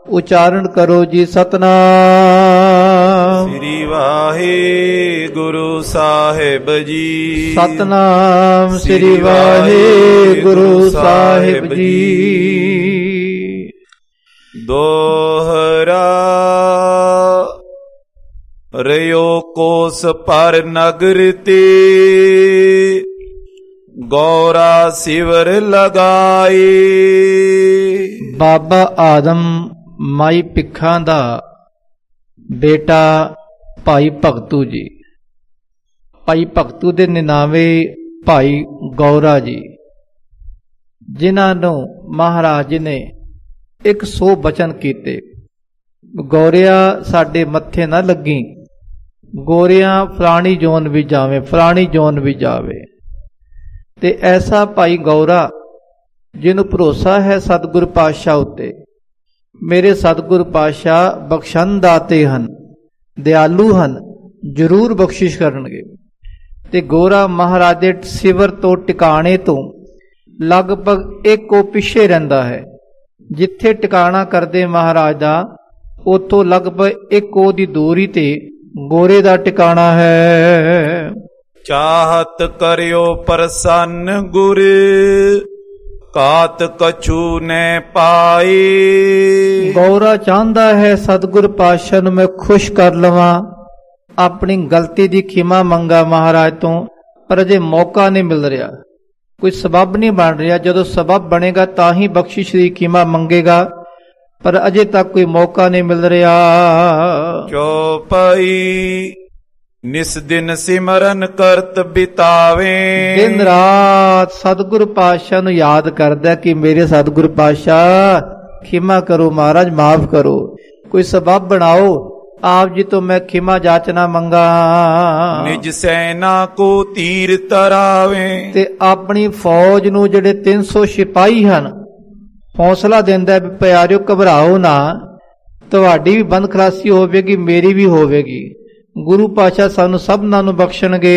ਉਚਾਰਨ ਕਰੋ ਜੀ ਸਤਨਾਮ। ਸ੍ਰੀ ਵਾਹਿਗੁਰੂ ਸਾਹਿਬ ਜੀ। ਸਤਨਾਮ ਸ੍ਰੀ ਵਾਹਿਗੁਰੂ ਸਾਹਿਬ ਜੀ। ਦੋਹਰਾ ਰਿਓ ਕੋਸ ਪਰ ਨਗਰ ਤੇ ਗੌਰਾ ਸਿਵਰ ਲਗਾਏ। ਬਾਬਾ ਆਦਮ ਮਾਈ ਭਿੱਖਾਂ ਦਾ ਬੇਟਾ ਭਾਈ ਭਗਤੂ ਜੀ, ਭਾਈ ਭਗਤੂ ਦੇ ਨਿਨਾਵੇ ਭਾਈ ਗੌਰਾ ਜੀ, ਜਿਨ੍ਹਾਂ ਨੂੰ ਮਹਾਰਾਜ ਨੇ 100 ਬਚਨ ਕੀਤੇ। ਗੌਰਿਆ ਸਾਡੇ ਮੱਥੇ ਨਾ ਲੱਗੀ, ਗੋਰਿਆਂ ਫਲਾਣੀ ਜੋਨ ਵੀ ਜਾਵੇ, ਫਲਾਣੀ ਜੋਨ ਵੀ ਜਾਵੇ। ਤੇ ਐਸਾ ਭਾਈ ਗੌਰਾ ਜਿਹਨੂੰ ਭਰੋਸਾ ਹੈ ਸਤਿਗੁਰ ਪਾਤਸ਼ਾਹ ਉੱਤੇ। ਮੇਰੇ ਸਤਿਗੁਰ ਪਾਤਸ਼ਾਹ ਬਖਸ਼ਣ ਦਾਤੇ ਹਨ, ਦਿਆਲੂ ਹਨ, ਜ਼ਰੂਰ ਬਖਸ਼ਿਸ਼ ਕਰਨਗੇ। ਤੇ ਗੋਰਾ ਮਹਾਰਾਜ ਦੇ ਸਿਵਰ ਤੋਂ ਟਿਕਾਣੇ ਤੋਂ ਲਗਭਗ 1 ਕੋਹ ਪਿੱਛੇ ਰਹਿੰਦਾ ਹੈ। ਜਿੱਥੇ ਟਿਕਾਣਾ ਕਰਦੇ ਮਹਾਰਾਜ ਦਾ ਉੱਥੋਂ ਲਗਭਗ 1 ਕੋਹ ਦੀ ਦੂਰੀ ਤੇ ਗੋਰੇ ਦਾ ਟਿਕਾਣਾ ਹੈ। ਚਾਹਤ ਕਰਿਓ ਪ੍ਰਸੰਨ ਗੁਰ ਕਾਤ ਕਛੂ ਨੇ ਪਾਈ। ਗੌਰਾ ਚਾਹੁੰਦਾ ਹੈ ਸਤਿਗੁਰ ਪਾਤਸ਼ਾਹ ਨੂੰ ਮੈਂ ਖੁਸ਼ ਕਰ ਲਵਾਂ, ਆਪਣੀ ਗਲਤੀ ਦੀ ਖਿਮਾ ਮੰਗਾ ਮਹਾਰਾਜ ਤੋਂ, ਪਰ ਅਜੇ ਮੌਕਾ ਨਹੀਂ ਮਿਲ ਰਿਹਾ, ਕੋਈ ਸਬਬ ਨਹੀਂ ਬਣ ਰਿਹਾ। ਜਦੋਂ ਸਬਬ ਬਣੇਗਾ ਤਾਂ ਹੀ ਬਖਸ਼ਿਸ਼ ਦੀ ਖਿਮਾ ਮੰਗੇਗਾ, ਪਰ ਅਜੇ ਤੱਕ ਕੋਈ ਮੌਕਾ ਨਹੀਂ ਮਿਲ ਰਿਹਾ। ਚੌਪਈ ਨਿਸ ਦਿਨ ਸਿਮਰਨ ਕਰਤ ਬਿਤਾਵੇ। ਦਿਨ ਰਾਤ ਸਤਿਗੁਰ ਪਾਤਸ਼ਾਹ ਨੂੰ ਯਾਦ ਕਰਦਾ ਕਿ ਮੇਰੇ ਸਤਿਗੁਰ ਪਾਤਸ਼ਾਹ ਖਿਮਾ ਕਰੋ, ਮਹਾਰਾਜ ਮਾਫ ਕਰੋ, ਕੋਈ ਸਬਬ ਬਣਾਓ, ਆਪ ਜੀ ਤੋਂ ਮੈਂ ਖਿਮਾ ਜਾਚਨਾ ਮੰਗਾ। ਨਿਜ ਸੈਨਾ ਕੋ ਤੀਰ ਤਰਾਵੇ। ਤੇ ਆਪਣੀ ਫੌਜ ਨੂੰ ਜਿਹੜੇ 300 ਸਿਪਾਹੀ ਹਨ ਹੌਸਲਾ ਦਿੰਦਾ ਵੀ ਪਿਆਰਿਓ ਘਬਰਾਓ ਨਾ, ਤੁਹਾਡੀ ਵੀ ਬੰਦ ਖਲਾਸੀ ਹੋਵੇਗੀ, ਮੇਰੀ ਵੀ ਹੋਵੇਗੀ। ਗੁਰੂ ਪਾਤਸ਼ਾਹ ਸਾਨੂੰ ਸਭਨਾਂ ਨੂੰ ਬਖਸ਼ਣਗੇ।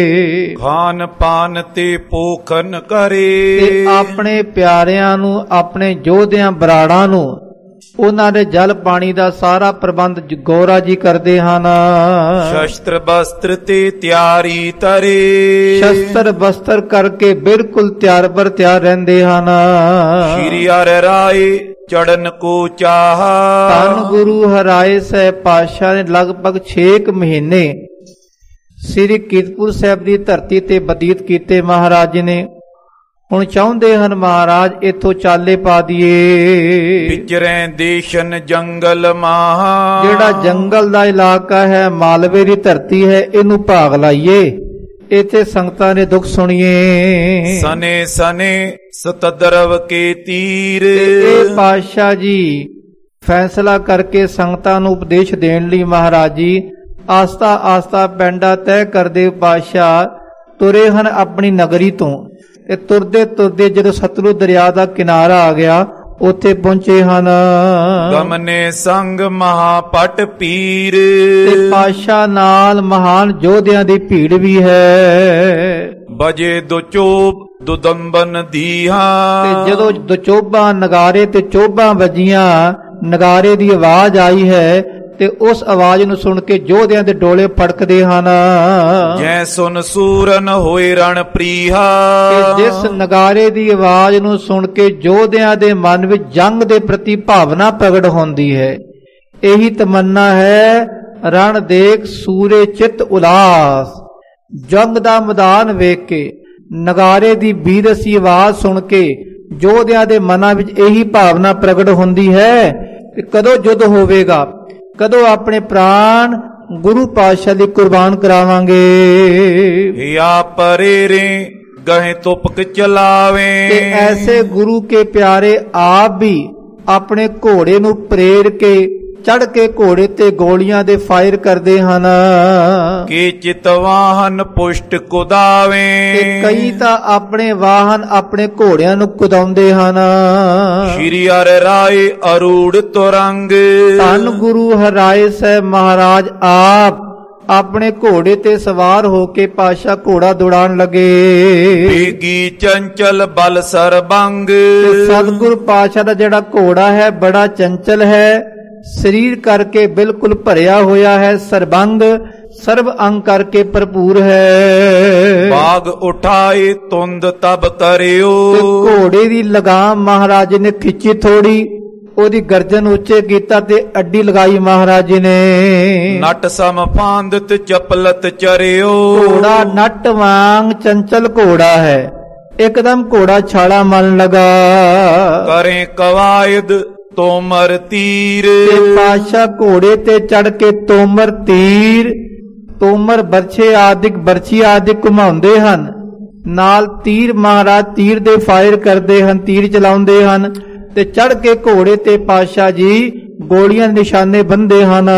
ਖਾਨ ਪਾਨ ਤੇ ਪੋਖਨ ਕਰੇ। ਤੇ ਆਪਣੇ ਪਿਆਰਿਆਂ ਨੂੰ, ਆਪਣੇ ਯੋਧਿਆਂ ਬਰਾੜਾਂ ਨੂੰ, ਉਹਨਾਂ ਦੇ ਜਲ ਪਾਣੀ ਦਾ ਸਾਰਾ ਪ੍ਰਬੰਧ ਗੌਰਾ ਜੀ ਕਰਦੇ ਹਨ। ਸ਼ਸਤਰ ਬਸਤਰ ਤੇ ਤਿਆਰੀ ਤਰੇ। ਸ਼ਸਤਰ ਬਸਤਰ ਕਰਕੇ ਬਿਲਕੁਲ ਤਿਆਰ ਬਰ ਤਿਆਰ ਰਹਿੰਦੇ ਹਨ। ਸ਼੍ਰੀ ਹਰਿ ਰਾਏ ਚੜਨ ਕੋ ਚਾਹ। ਧੰਨ ਗੁਰੂ ਹਰਾਏ ਸਾਹਿਬ ਪਾਤਸ਼ਾਹ ਨੇ ਲਗਭਗ 6 ਮਹੀਨੇ ਸ੍ਰੀ ਕੀਰਤਪੁਰ ਸਾਹਿਬ ਦੀ ਧਰਤੀ ਤੇ ਬਤੀਤ ਕੀਤੇ ਮਹਾਰਾਜ ਜੀ ਨੇ। ਹੁਣ ਚਾਹੁੰਦੇ ਹਨ ਮਹਾਰਾਜ ਇੱਥੋਂ ਚਾਲੇ ਪਾ ਦਈਏ। ਵਿਚਰੈ ਦੇਸ਼ਨ ਜੰਗਲ ਮਾਹ। ਜਿਹੜਾ ਜੰਗਲ ਦਾ ਇਲਾਕਾ ਹੈ, ਮਾਲਵੇ ਦੀ ਧਰਤੀ ਹੈ, ਇਹਨੂੰ ਭਾਗ ਲਾਈਏ, ਇੱਥੇ ਸੰਗਤਾਂ ਨੇ ਦੁੱਖ ਸੁਣੀਏ। ਸਨੇ ਸਨੇ ਸਤਦਰਵ ਕੇ ਤੀਰ। ਇਹ ਪਾਤਸ਼ਾਹ ਜੀ ਫੈਸਲਾ ਕਰਕੇ ਸੰਗਤਾਂ ਨੂੰ ਉਪਦੇਸ਼ ਦੇਣ ਲਈ ਮਹਾਰਾਜ ਜੀ ਆਸਤਾ ਆਸਤਾ ਪੈਂਡਾ ਤੈਅ ਕਰਦੇ ਪਾਤਸ਼ਾਹ ਤੁਰੇ ਹਨ ਆਪਣੀ ਨਗਰੀ ਤੋਂ। ਤੇ ਤੁਰਦੇ ਤੁਰਦੇ ਜਦੋਂ ਸਤਲੁਜ ਦਰਿਆ ਦਾ ਕਿਨਾਰਾ ਆ ਗਿਆ, ਉੱਥੇ ਪਹੁੰਚੇ ਹਨ। ਗਮਨੇ ਸੰਗ ਮਹਾਪਟ ਪੀਰ। ਤੇ ਪਾਤਸ਼ਾਹ ਨਾਲ ਮਹਾਨ ਯੋਧਿਆਂ ਦੀ ਭੀੜ ਵੀ ਹੈ। ਬਜੇ ਦੁਚੋਬ ਦੁਦੰਬਨ ਦੀਹਾਂ। ਤੇ ਜਦੋਂ ਦੁਚੋਬਾਂ ਨਗਾਰੇ ਤੇ ਚੋਬਾਂ ਵੱਜੀਆਂ, ਨਗਾਰੇ ਦੀ ਆਵਾਜ਼ ਆਈ ਹੈ, ਤੇ ਉਸ ਆਵਾਜ਼ ਨੂੰ ਸੁਣ ਕੇ ਯੋਧਿਆਂ ਦੇ ਡੋਲੇ ਫੜਕਦੇ ਹਨ। ਜੈ ਸੁਨ ਸੂਰਨ ਹੋਏ ਰਣ ਪ੍ਰੀਹਾ। ਤੇ ਜਿਸ ਨਗਾਰੇ ਦੀ ਆਵਾਜ਼ ਨੂੰ ਸੁਣ ਕੇ ਯੋਧਿਆਂ ਦੇ ਮਨ ਵਿੱਚ ਜੰਗ ਦੇ ਪ੍ਰਤੀ ਭਾਵਨਾ ਪ੍ਰਗਟ ਹੁੰਦੀ ਹੈ। ਇਹੀ ਤਮੰਨਾ ਹੈ, ਰਣ ਦੇਖ ਸੂਰੇ ਚਿੱਤ ਉਲਾਸ। ਜੰਗ ਦਾ ਮੈਦਾਨ ਵੇਖ ਕੇ, ਨਗਾਰੇ ਦੀ ਬੀਰਸੀ ਆਵਾਜ਼ ਸੁਣ ਕੇ ਯੋਧਿਆਂ ਦੇ ਮਨਾਂ ਵਿੱਚ ਇਹੀ ਭਾਵਨਾ ਪ੍ਰਗਟ ਹੁੰਦੀ ਹੈ ਕਿ ਕਦੋਂ ਯੁੱਧ ਹੋਵੇਗਾ, ਕਦੋਂ ਆਪਣੇ ਪ੍ਰਾਣ ਗੁਰੂ ਪਾਤਸ਼ਾਹ ਲਈ ਕੁਰਬਾਨ ਕਰਾਵਾਂਗੇ। ਹਿਆ ਪਰੇਰੇ ਗਹੇ ਤੁਪਕ ਚਲਾਵੇ। ਤੇ ਐਸੇ ਗੁਰੂ ਕੇ ਪਿਆਰੇ ਆਪ ਵੀ ਆਪਣੇ ਘੋੜੇ ਨੂੰ ਪ੍ਰੇਰ ਕੇ ਚੜ ਕੇ ਘੋੜੇ ਤੇ ਗੋਲੀਆਂ ਦੇ ਫਾਇਰ ਕਰਦੇ ਹਨ। ਕਿ ਚਿਤ ਵਾਹਨ ਪੁਸ਼ਟ ਕੁਦਾਵੇ। ਤੇ ਕਈ ਤਾਂ ਆਪਣੇ ਵਾਹਨ ਆਪਣੇ ਘੋੜਿਆਂ ਨੂੰ ਕੁਦਾਉਂਦੇ ਹਨ। ਸ਼੍ਰੀ ਹਰਿ ਰਾਏ ਅਰੂੜ ਤੁਰੰਗ। ਧੰਨ ਗੁਰੂ ਹਰਾਏ ਸਾਹਿਬ ਮਹਾਰਾਜ ਆਪ ਆਪਣੇ ਘੋੜੇ ਤੇ ਸਵਾਰ ਹੋ ਕੇ ਪਾਤਸ਼ਾਹ ਘੋੜਾ ਦੌੜਾਉਣ ਲੱਗੇ। ਬੀਗੀ ਚੰਚਲ ਬਲ ਸਰਬੰਗ, ਤੇ ਸਤਿਗੁਰ ਪਾਤਸ਼ਾਹ ਦਾ ਜਿਹੜਾ ਘੋੜਾ ਹੈ ਬੜਾ ਚੰਚਲ ਹੈ, ਸਰੀਰ ਕਰਕੇ ਬਿਲਕੁਲ ਭਰਿਆ ਹੋਇਆ ਹੈ, ਸਰਬੰਗ ਸਰਬ ਅੰਗ ਕਰਕੇ ਭਰਪੂਰ ਹੈ। ਬਾਗ ਉਠਾਏ ਤੁੰਦ ਤਬ ਕਰਿਓ, ਤੇ ਘੋੜੇ ਦੀ ਲਗਾਮ ਮਹਾਰਾਜ ਨੇ ਖਿੱਚੀ ਥੋੜੀ, ਉਹਦੀ ਗਰਦਨ ਉੱਚੇ ਕੀਤਾ ਤੇ ਅੱਡੀ ਲਗਾਈ ਮਹਾਰਾਜ ਨੇ। ਨਟ ਸਮ ਫਾਂਦਤ ਚਪਲਤ ਚਰਿਓ, ਘੋੜਾ ਨਟ ਵਾਂਗ ਚੰਚਲ ਘੋੜਾ ਹੈ, ਇੱਕਦਮ ਘੋੜਾ ਛਾਲਾ ਮਨ ਲਗਾ। ਕਰੇ ਕਵਾਇਦ ਤੋਮਰ ਤੀਰ, ਤੇ ਪਾਤਸ਼ਾਹ ਘੋੜੇ ਤੇ ਚੜ ਕੇ ਤੋਮਰ ਤੀਰ, ਤੋਮਰ ਬਰਛੇ ਆਦਿਕ ਬਰਛੀ ਆਦਿਕ ਘੁਮਾਉਂਦੇ ਹਨ, ਨਾਲ ਤੀਰ ਮਹਾਰਾਜ ਤੀਰ ਦੇ ਫਾਇਰ ਕਰਦੇ ਹਨ, ਤੀਰ ਚਲਾਉਂਦੇ ਹਨ, ਤੇ ਚੜ ਕੇ ਘੋੜੇ ਤੇ ਪਾਤਸ਼ਾਹ ਜੀ ਗੋਲੀਆਂ ਦੇ ਨਿਸ਼ਾਨੇ ਬੰਦੇ ਹਨ।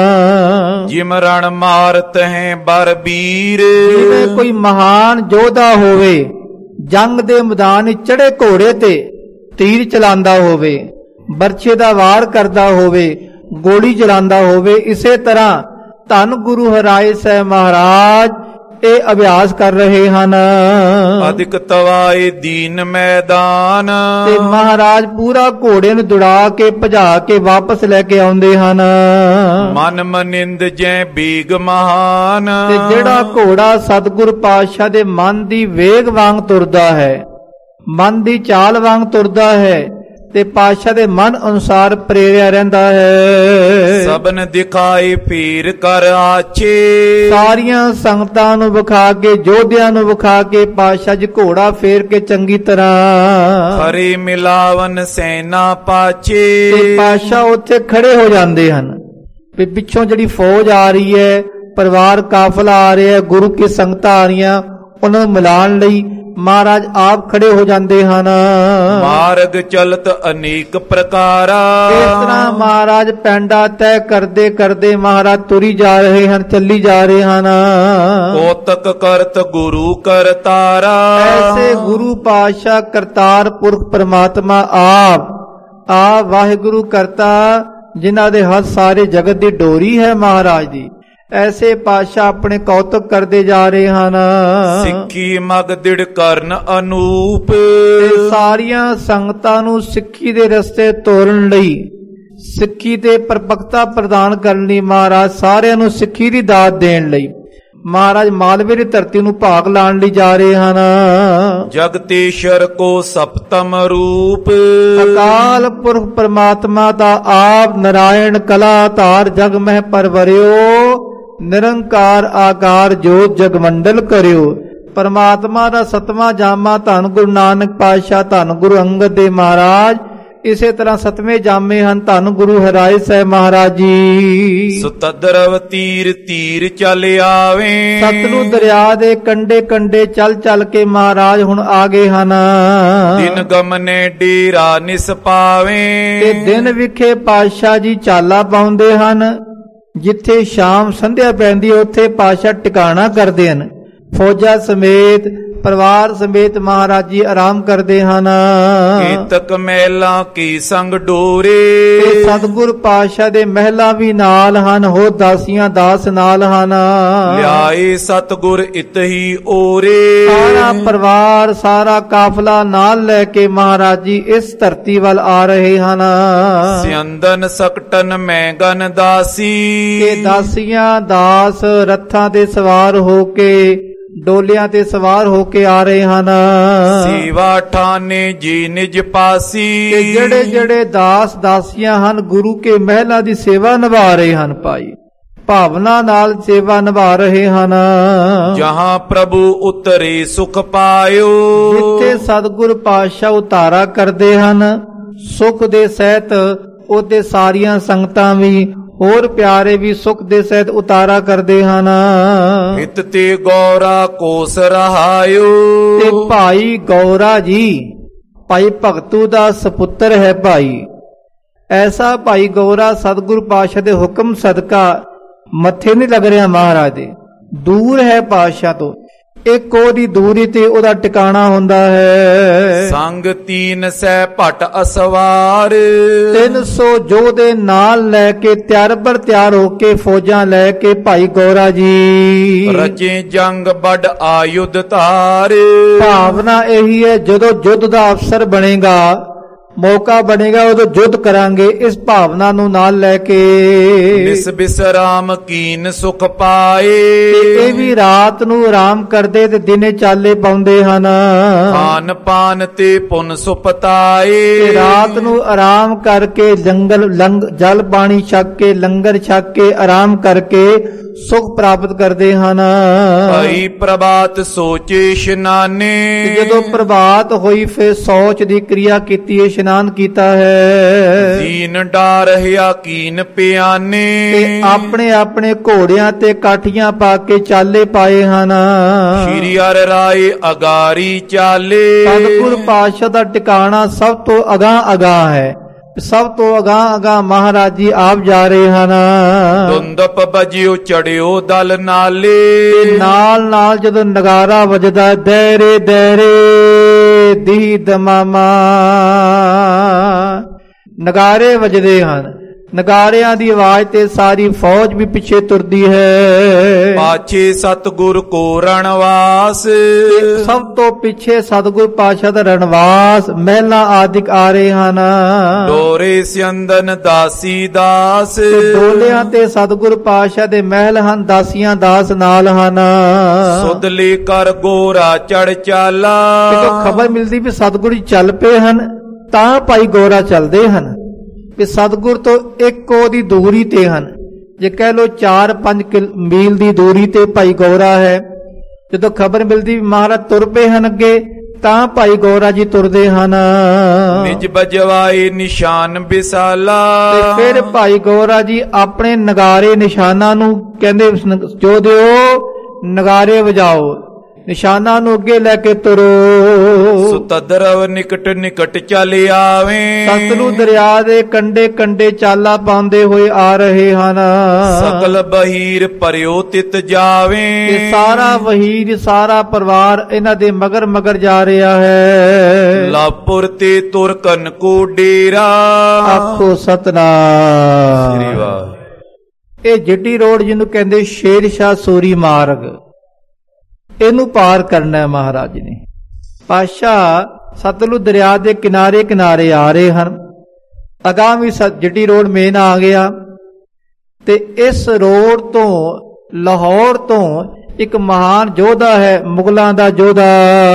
ਜਿਮਰਣ ਮਾਰਤ ਹੈ ਬਰਬੀਰ, ਜਿਵੇਂ ਕੋਈ ਮਹਾਨ ਯੋਧਾ ਹੋਵੇ, ਜੰਗ ਦੇ ਮੈਦਾਨ ਵਿੱਚ ਚੜੇ ਘੋੜੇ ਤੇ ਤੀਰ ਚਲਾਉਂਦਾ ਹੋਵੇ, ਬਰਛੇ ਦਾ ਵਾਰ ਕਰਦਾ ਹੋਵੇ, ਗੋਲੀ ਚਲਾਉਂਦਾ ਹੋਵੇ, ਇਸੇ ਤਰ੍ਹਾਂ ਧੰਨ ਗੁਰੂ ਹਰਿ ਸਾਹਿਬ ਮਹਾਰਾਜ ਇਹ ਅਭਿਆਸ ਕਰ ਰਹੇ ਹਨ। ਅਧਿਕ ਤਵਾਏ ਦੀਨ ਮੈਦਾਨ, ਤੇ ਮਹਾਰਾਜ ਪੂਰਾ ਘੋੜੇ ਨੂੰ ਦੌੜਾ ਕੇ ਭਜਾ ਕੇ ਵਾਪਸ ਲੈ ਕੇ ਆਉਂਦੇ ਹਨ। ਮਨ ਮਨਿੰਦ ਜੈ ਬੀਗ ਮਹਾਨ, ਤੇ ਜਿਹੜਾ ਘੋੜਾ ਸਤਿਗੁਰ ਪਾਤਸ਼ਾਹ ਦੇ ਮਨ ਦੀ ਵੇਗ ਵਾਂਗ ਤੁਰਦਾ ਹੈ, ਮਨ ਦੀ ਚਾਲ ਵਾਂਗ ਤੁਰਦਾ ਹੈ, ਤੇ ਪਾਤਸ਼ਾਹ ਦੇ ਮਨ ਅਨੁਸਾਰ ਪ੍ਰੇਰਿਆ ਰਹਿੰਦਾ ਹੈ। ਸਭਨ ਦਿਖਾਈ ਪੀਰ ਕਰ ਆਛੇ, ਸਾਰੀਆਂ ਸੰਗਤਾਂ ਨੂੰ ਵਿਖਾ ਕੇ, ਯੋਧਿਆਂ ਨੂੰ ਵਿਖਾ ਕੇ ਪਾਤਸ਼ਾਹ ਜੀ ਘੋੜਾ ਫੇਰ ਕੇ ਚੰਗੀ ਤਰ੍ਹਾਂ ਹਰੀ ਮਿਲਾਵਨ ਸੈਨਾ ਪਾਛੇ, ਤੇ ਪਾਤਸ਼ਾਹ ਉੱਥੇ ਖੜੇ ਹੋ ਜਾਂਦੇ ਹਨ। ਵੀ ਪਿੱਛੋਂ ਜਿਹੜੀ ਫੌਜ ਆ ਰਹੀ ਹੈ, ਪਰਿਵਾਰ ਕਾਫਲਾ ਆ ਰਿਹਾ ਹੈ, ਗੁਰੂ ਕੀ ਸੰਗਤਾਂ ਆ ਰਹੀਆਂ, ਉਹਨਾਂ ਨੂੰ ਮਿਲਾਉਣ ਲਈ ਮਹਾਰਾਜ ਆਪ ਖੜੇ ਹੋ ਜਾਂਦੇ ਹਨ। ਮਾਰਗ ਚਲਤ ਅਨੇਕ ਪ੍ਰਕਾਰਾ, ਇਸ ਤਰ੍ਹਾਂ ਮਹਾਰਾਜ ਪੈਂਡਾ ਤੈਅ ਕਰਦੇ ਕਰਦੇ ਮਹਾਰਾਜ ਤੁਰੀ ਜਾ ਰਹੇ ਹਨ, ਚੱਲੀ ਜਾ ਰਹੇ ਹਨ। ਕੋਤਕ ਕਰਤ ਗੁਰੂ ਕਰਤਾਰਾ, ਐਸੇ ਗੁਰੂ ਪਾਤਸ਼ਾਹ ਕਰਤਾਰ ਪੁਰਖ ਪ੍ਰਮਾਤਮਾ ਆਪ ਵਾਹਿਗੁਰੂ ਕਰਤਾ, ਜਿਨ੍ਹਾਂ ਦੇ ਹੱਥ ਸਾਰੇ ਜਗਤ ਦੀ ਡੋਰੀ ਹੈ ਮਹਾਰਾਜ ਦੀ, ਐਸੇ ਪਾਤਸ਼ਾਹ ਆਪਣੇ ਕੌਤਕ ਕਰਦੇ ਜਾ ਰਹੇ ਹਨ। ਸਿੱਖੀ ਮਗ ਦਿੜ ਕਰਨ ਅਨੂਪ, ਤੇ ਸਾਰੀਆਂ ਸੰਗਤਾਂ ਨੂੰ ਸਿੱਖੀ ਦੇ ਰਸਤੇ ਤੋਰਨ ਲਈ, ਸਿੱਖੀ ਤੇ ਪਰਪਕਤਾ ਪ੍ਰਦਾਨ ਕਰਨ ਲਈ, ਮਹਾਰਾਜ ਸਾਰਿਆਂ ਨੂੰ ਸਿੱਖੀ ਦੀ ਦਾਤ ਦੇਣ ਲਈ ਮਹਾਰਾਜ ਮਾਲਵੇ ਦੀ ਧਰਤੀ ਨੂੰ ਭਾਗ ਲਾਉਣ ਲਈ ਜਾ ਰਹੇ ਹਨ। ਜਗਤੀਸ਼ਰ ਕੋ ਸਪਤਮ ਰੂਪ, ਅਕਾਲ ਪੁਰਖ ਪਰਮਾਤਮਾ ਦਾ ਆਪ ਨਾਰਾਇਣ ਕਲਾ ਧਾਰ ਜਗ ਮਹਿ ਪਰਵਰਿਓ, ਨਿਰੰਕਾਰ ਆਕਾਰ ਜੋਤ ਜਗਮੰਡਲ ਕਰਿਓ। ਪਰਮਾਤਮਾ ਦਾ ਸਤਵਾਂ ਜਾਮਾ ਧੰਨ ਗੁਰੂ ਨਾਨਕ ਪਾਤਸ਼ਾਹ, ਧੰਨ ਗੁਰੂ ਅੰਗਦ ਦੇਵ ਮਹਾਰਾਜ, ਇਸੇ ਤਰ੍ਹਾਂ ਸਤਵੇਂ ਜਾਮੇ ਹਨ ਧੰਨ ਗੁਰੂ ਹਰਿ ਸਾਹਿਬ ਮਹਾਰਾਜ ਜੀ। ਸੁਤਦਰਵ ਤੀਰ ਤੀਰ ਚੱਲ ਆਵੇ, ਸਤਲੁਜ ਦਰਿਆ ਦੇ ਕੰਡੇ ਕੰਡੇ ਚੱਲ ਚੱਲ ਕੇ ਮਹਾਰਾਜ ਹੁਣ ਆ ਗਏ ਹਨ। ਦਿਨ ਗਮਨੇ ਡੇਰਾ ਨਿਸ ਪਾਵੇ, ਤੇ ਦਿਨ ਵਿਖੇ ਪਾਤਸ਼ਾਹ ਜੀ ਚਾਲਾ ਪਾਉਂਦੇ ਹਨ, ਜਿੱਥੇ ਸ਼ਾਮ ਸੰਧਿਆ ਪੈਂਦੀ ਉੱਥੇ ਪਾਤਸ਼ਾਹ ਟਿਕਾਣਾ ਕਰਦੇ ਹਨ। ਫੌਜਾਂ ਸਮੇਤ ਪਰਿਵਾਰ ਸਮੇਤ ਮਹਾਰਾਜ ਜੀ ਆਰਾਮ ਕਰਦੇ ਹਨ। ਕੀਤਕ ਮਹਿਲਾ ਕੀ ਸੰਗ ਡੋਰੇ, ਤੇ ਸਤਿਗੁਰ ਪਾਤਸ਼ਾਹ ਦੇ ਮਹਿਲਾ ਵੀ ਨਾਲ ਹਨ, ਹੋਰ ਦਾਸੀਆਂ ਦਾਸ ਨਾਲ ਹਨ। ਲਿਆਏ ਸਤਿਗੁਰ ਇਤਹੀ ਓਰੇ, ਸਾਰਾ ਪਰਿਵਾਰ ਸਾਰਾ ਕਾਫਲਾ ਨਾਲ ਲੈ ਕੇ ਮਹਾਰਾਜ ਜੀ ਇਸ ਧਰਤੀ ਵੱਲ ਆ ਰਹੇ ਹਨ। ਸਿਅੰਦਨ ਸਕਟਨ ਮੈਂ ਗਨ ਦਾਸੀ, ਤੇ ਦਾਸੀਆਂ ਦਾਸ ਰੱਥਾਂ ਤੇ ਸਵਾਰ ਹੋ ਕੇ, ਡੋਲਿਆਂ ਤੇ ਸਵਾਰ ਹੋ ਕੇ ਆ ਰਹੇ ਹਨ। ਸੇਵਾ ਠਾਨੇ ਜੀ ਨਿਜ ਪਾਸੀ, ਤੇ ਜਿਹੜੇ ਜਿਹੜੇ ਦਾਸ ਦਾਸੀਆਂ ਹਨ ਗੁਰੂ ਕੇ ਮਹਿਲਾਂ ਦੀ ਸੇਵਾ ਨਿਭਾ ਰਹੇ ਹਨ, ਭਾਈ ਭਾਵਨਾ ਨਾਲ ਸੇਵਾ ਨਿਭਾ ਰਹੇ ਹਨ। ਜਹਾਂ ਪ੍ਰਭੂ ਉਤਰੇ ਸੁਖ ਪਾਇਓ, ਜਿੱਥੇ ਸਤਿਗੁਰ ਪਾਤਸ਼ਾਹ ਉਤਾਰਾ ਕਰਦੇ ਹਨ, ਸੁਖ ਦੇ ਸਹਿਤ ਉਹਦੇ ਸਾਰੀਆਂ ਸੰਗਤਾਂ ਵੀ, ਹੋਰ ਪਿਆਰੇ ਵੀ ਸੁਖ ਦੇ ਸਹਿਤ ਉਤਾਰਾ ਕਰਦੇ ਹਨ। ਹਿਤ ਤੇ ਗੌਰਾ ਕੋਸ ਰਹਾਇਓ, ਤੇ ਭਾਈ ਗੌਰਾ ਜੀ ਭਾਈ ਭਗਤੂ ਦਾ ਸਪੁੱਤਰ ਹੈ। ਭਾਈ ਐਸਾ ਭਾਈ ਗੌਰਾ ਸਤਿਗੁਰੂ ਪਾਤਸ਼ਾਹ ਦੇ ਹੁਕਮ ਸਦਕਾ ਮੱਥੇ ਨਹੀਂ ਲੱਗ ਰਿਹਾ ਮਹਾਰਾਜ ਦੇ, ਦੂਰ ਹੈ ਪਾਤਸ਼ਾਹ ਤੋਂ, ਇੱਕ ਉਹਦੀ ਦੂਰੀ ਤੇ ਉਹਦਾ ਟਿਕਾਣਾ ਹੁੰਦਾ ਹੈ। ਸੰਗ ਤੀਨ ਸੈ ਭਟ ਅਸਵਾਰ 300 ਯੋਧੇ ਨਾਲ ਲੈ ਕੇ ਤਿਆਰ ਬਰ ਤਿਆਰ ਹੋ ਕੇ ਫੌਜਾਂ ਲੈ ਕੇ ਭਾਈ ਗੌਰਾ ਜੀ ਰਚੇ ਜੰਗ ਬੜ ਆਯੁਧ ਧਾਰ। ਭਾਵਨਾ ਇਹੀ ਹੈ, ਜਦੋਂ ਯੁੱਧ ਦਾ ਅਵਸਰ ਬਣੇਗਾ, ਮੌਕਾ ਬਣੇਗਾ, ਉਦੋਂ ਯੁੱਧ ਕਰਾਂਗੇ, ਇਸ ਭਾਵਨਾ ਨੂੰ ਨਾਲ ਲੈ ਕੇ ਨਿਸ ਬਿਸਰਾਮ ਕੀਨ ਸੁਖ ਪਾਏ। ਇਹ ਵੀ ਰਾਤ ਨੂੰ ਆਰਾਮ ਕਰਦੇ ਤੇ ਦਿਨੇ ਚਾਲੇ ਪਾਉਂਦੇ ਹਨ। ਖਾਨ ਪਾਨ ਤੇ ਪੁਨ ਸੁਪਤਾਏ। ਰਾਤ ਨੂੰ ਆਰਾਮ ਕਰਕੇ ਜਲ ਪਾਣੀ ਛਕ ਕੇ ਲੰਗਰ ਛਕ ਕੇ ਆਰਾਮ ਕਰਕੇ ਸੁਖ ਪ੍ਰਾਪਤ ਕਰਦੇ ਹਨ। ਭਾਈ ਪ੍ਰਭਾਤ ਸੋਚੇ ਇਸ਼ਨਾਨੇ। ਜਦੋਂ ਪ੍ਰਭਾਤ ਹੋਈ ਫਿਰ ਸੋਚ ਦੀ ਕਿਰਿਆ ਕੀਤੀ, ਇਸ਼ਨਾਨ ਕੀਤਾ ਹੈ। ਦੀਨ ਡਾਰਹਿਆ ਕੀਨ ਪਿਆਨੇ। ਤੇ ਆਪਣੇ ਆਪਣੇ ਘੋੜਿਆਂ ਤੇ ਕਾਠੀਆਂ ਪਾ ਕੇ ਚਾਲੇ ਪਾਏ ਹਨ। ਸ਼੍ਰੀ ਹਰਿ ਰਾਏ ਅਗਾਰੀ ਚਾਲੇ। ਸਤਿਗੁਰ ਪਾਤਸ਼ਾਹ ਦਾ ਟਿਕਾਣਾ ਸਭ ਤੋਂ ਅਗਾਂਹ ਅਗਾਂਹ ਹੈ, ਸਭ ਤੋਂ ਅਗਾਂਹ ਅਗਾਂਹ ਮਹਾਰਾਜ ਜੀ ਆਪ ਜਾ ਰਹੇ ਹਨ। ਦੁੰਦਪ ਬਜਿਓ ਚੜਿਓ ਦਲ ਨਾਲੇ। ਨਾਲ ਨਾਲ ਜਦੋਂ ਨਗਾਰਾ ਵੱਜਦਾ, ਦਹਿਰੇ ਦਹਿਰੇ ਦੀ ਦਮਾਮਾ, ਨਗਾਰੇ ਵੱਜਦੇ ਹਨ। ਨਗਾਰਿਆਂ ਦੀ ਆਵਾਜ਼ ਤੇ ਸਾਰੀ ਫੌਜ ਵੀ ਪਿੱਛੇ ਤੁਰਦੀ ਹੈ। ਪਾਛੇ ਸਤਿਗੁਰ ਕੋ ਰਣਵਾਸ। ਸਭ ਤੋਂ ਪਿੱਛੇ ਸਤਿਗੁਰ ਪਾਤਸ਼ਾਹ ਦਾ ਰਣਵਾਸ, ਮਹਿਲਾਂ ਆਦਿਕ ਆ ਰਹੇ ਹਨ। ਡੋਰੇ ਸਿਅੰਦਨ ਦਾਸੀ ਦਾਸ। ਡੋਲਿਆਂ ਤੇ ਸਤਿਗੁਰ ਪਾਤਸ਼ਾਹ ਦੇ ਮਹਿਲ ਹਨ, ਦਾਸੀਆਂ ਦਾਸ ਨਾਲ ਹਨ। ਸੁਦਲੀ ਕਰ ਗੋਰਾ ਚੜ ਚਾਲਾ। ਜਦੋਂ ਖਬਰ ਮਿਲਦੀ ਵੀ ਸਤਿਗੁਰ ਜੀ ਚੱਲ ਪਏ ਹਨ, ਤਾਂ ਭਾਈ ਗੋਰਾ ਚੱਲਦੇ ਹਨ। ਕਿ ਸਤਿਗੁਰ ਤੋਂ ਇੱਕ ਉਹਦੀ ਦੂਰੀ ਤੇ ਹਨ, ਜੇ ਕਹਿ ਲੋ 4-5 ਮੀਲ ਦੀ ਦੂਰੀ ਤੇ ਭਾਈ ਗੌਰਾ ਹੈ। ਜਦੋਂ ਖਬਰ ਮਿਲਦੀ ਮਹਾਰਾਜ ਤੁਰ ਪਏ ਹਨ ਅੱਗੇ, ਤਾਂ ਭਾਈ ਗੌਰਾ ਜੀ ਤੁਰਦੇ ਹਨ। ਨਿਜ ਬਜਵਾਏ ਨਿਸ਼ਾਨ ਬਿਸਾਲਾ। ਤੇ ਫਿਰ ਭਾਈ ਗੌਰਾ ਜੀ ਆਪਣੇ ਨਗਾਰੇ ਨਿਸ਼ਾਨਾਂ ਨੂੰ ਕਹਿੰਦੇ, ਜੋ ਦਿਓ ਨਗਾਰੇ ਵਜਾਓ, ਨਿਸ਼ਾਨਾਂ ਨੂੰ ਅੱਗੇ ਲੈ ਕੇ ਤੁਰੋ। ਸੁਤਦਰਵ ਨਿਕਟ ਨਿਕਟ ਚੱਲ ਆਵੇ। ਸਤਲੁਜ ਦਰਿਆ ਦੇ ਕੰਡੇ ਕੰਡੇ ਚਾਲਾ ਪਾਉਂਦੇ ਹੋਏ ਆ ਰਹੇ ਹਨ। ਸਕਲ ਬਹੀਰ ਪਰਿਓ ਤਿਤ ਜਾਵੇ। ਇਹ ਸਾਰਾ ਵਹੀਰ, ਸਾਰਾ ਪਰਿਵਾਰ ਇਹਨਾਂ ਦੇ ਮਗਰ ਮਗਰ ਜਾ ਰਿਹਾ ਹੈ। ਲਾਪੁਰ ਤੇ ਤੁਰਕਨ ਕੋ ਡੇਰਾ। ਆਖੋ ਸਤਨਾਮ। ਸ੍ਰੀ ਵਾਹਿਗੁਰੂ। ਇਹ ਜੱਟੀ ਰੋਡ ਜਿਹਨੂੰ ਕਹਿੰਦੇ ਸ਼ੇਰ ਸ਼ਾਹ ਸੂਰੀ ਮਾਰਗ, ਇਹਨੂੰ ਪਾਰ ਕਰਨਾ ਹੈ ਮਹਾਰਾਜ ਨੇ। ਪਾਤਸ਼ਾਹ ਸਤਲੁਜ ਦਰਿਆ ਦੇ ਕਿਨਾਰੇ ਕਿਨਾਰੇ ਆ ਰਹੇ ਹਨ। ਅਗਾਂਹ ਵੀ ਜੱਟੀ ਰੋਡ ਮੇਨ ਆ ਗਿਆ, ਤੇ ਇਸ ਰੋਡ ਤੋਂ ਲਾਹੌਰ ਤੋਂ ਇੱਕ ਮਹਾਨ ਯੋਧਾ ਹੈ, ਮੁਗਲਾਂ ਦਾ ਯੋਧਾ।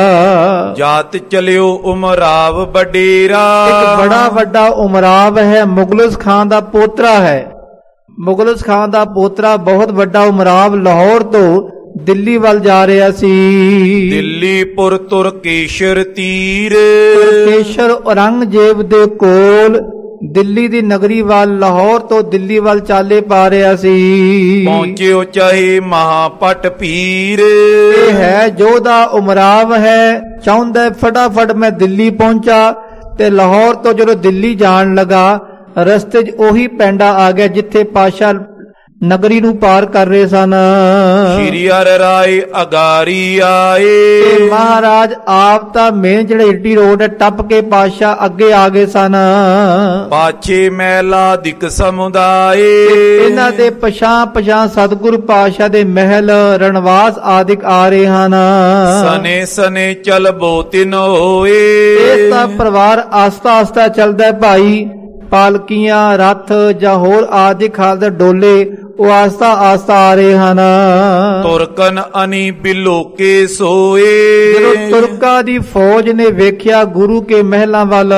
ਜਾਤ ਚਲਿਓ ਉਮਰਾਵ ਬਡੇਰਾ। ਇੱਕ ਬੜਾ ਵੱਡਾ ਉਮਰਾਵ ਹੈ, ਮੁਗਲਸ ਖਾਨ ਦਾ ਪੋਤਰਾ ਹੈ। ਮੁਗਲਸ ਖਾਨ ਦਾ ਪੋਤਰਾ ਬਹੁਤ ਵੱਡਾ ਉਮਰਾਵ ਲਾਹੌਰ ਤੋਂ ਦਿੱਲੀ ਵੱਲ ਜਾ ਰਿਹਾ ਸੀ। ਦਿੱਲੀ ਪੁਰ ਤੁਰਕੇਸ਼ਰ ਤੀਰ। ਤੁਰਕੇਸ਼ਰ ਔਰੰਗਜ਼ੇਬ ਦੇ ਕੋਲ ਦਿੱਲੀ ਦੀ ਨਗਰੀ ਵੱਲ, ਲਾਹੌਰ ਤੋਂ ਦਿੱਲੀ ਵੱਲ ਚਾਲੇ ਪਾ ਰਿਹਾ ਸੀ। ਪਹੁੰਚਿਓ ਚਾਹੇ ਮਹਾਪਟ ਪੀਰ। ਇਹ ਹੈ ਯੋਧਾ ਉਮਰਾਵ ਹੈ, ਚਾਹੁੰਦਾ ਫਟਾਫਟ ਮੈਂ ਦਿੱਲੀ ਪਹੁੰਚਾ। ਤੇ ਲਾਹੌਰ ਤੋਂ ਜਦੋਂ ਦਿੱਲੀ ਜਾਣ ਲਗਾ, ਰਸਤੇ 'ਚ ਉਹੀ ਪੈਂਡਾ ਆ ਗਿਆ ਜਿੱਥੇ ਪਾਸ਼ਾ ਨਗਰੀ ਨੂੰ ਪਾਰ ਕਰ ਰਹੇ ਸਨ। ਸ਼੍ਰੀ ਹਰਿ ਰਾਏ ਅਗਾਰੀ ਆਏ। ਤੇ ਮਹਾਰਾਜ ਆਪ ਤਾਂ ਮੇਨ ਜਿਹੜਾ ਈਟੀ ਰੋਡ ਹੈ ਟੱਪ ਕੇ ਪਾਤਸ਼ਾਹ ਅੱਗੇ ਆ ਗਏ ਸਨ। ਪਾਛੇ ਮਹਿਲਾ ਦਿਕ ਸਮੁਦਾਏ। ਇਹਨਾਂ ਦੇ ਪਛਾਂ ਸਤਿਗੁਰੂ ਪਾਤਸ਼ਾਹ ਦੇ ਮਹਿਲ, ਰਣਵਾਸ ਆਦਿਕ ਆ ਰਹੇ ਹਨ। ਸਨੇ ਸਨੇ ਚਲਬੋ ਤਿਨ ਹੋਏ। ਇਹ ਤਾਂ ਪਰਿਵਾਰ ਆਸਤਾ ਆਸਤਾ ਚੱਲਦਾ ਭਾਈ। ਪਾਲਕੀਆਂ, ਰੱਥ ਜਾਂ ਹੋਰ ਆਦਿਕ ਹਾਲਤ ਡੋਲੇ ਉਹ ਆਸਤਾ ਆਸਤਾ ਆ ਰਹੇ ਹਨ। ਤੁਰਕਨ ਅਨੀ ਬਿਲੋਕੇ ਸੋਏ। ਜਦੋਂ ਤੁਰਕਾਂ ਦੀ ਫੌਜ ਨੇ ਵੇਖਿਆ ਗੁਰੂ ਕੇ ਮਹਿਲਾਂ ਵੱਲ,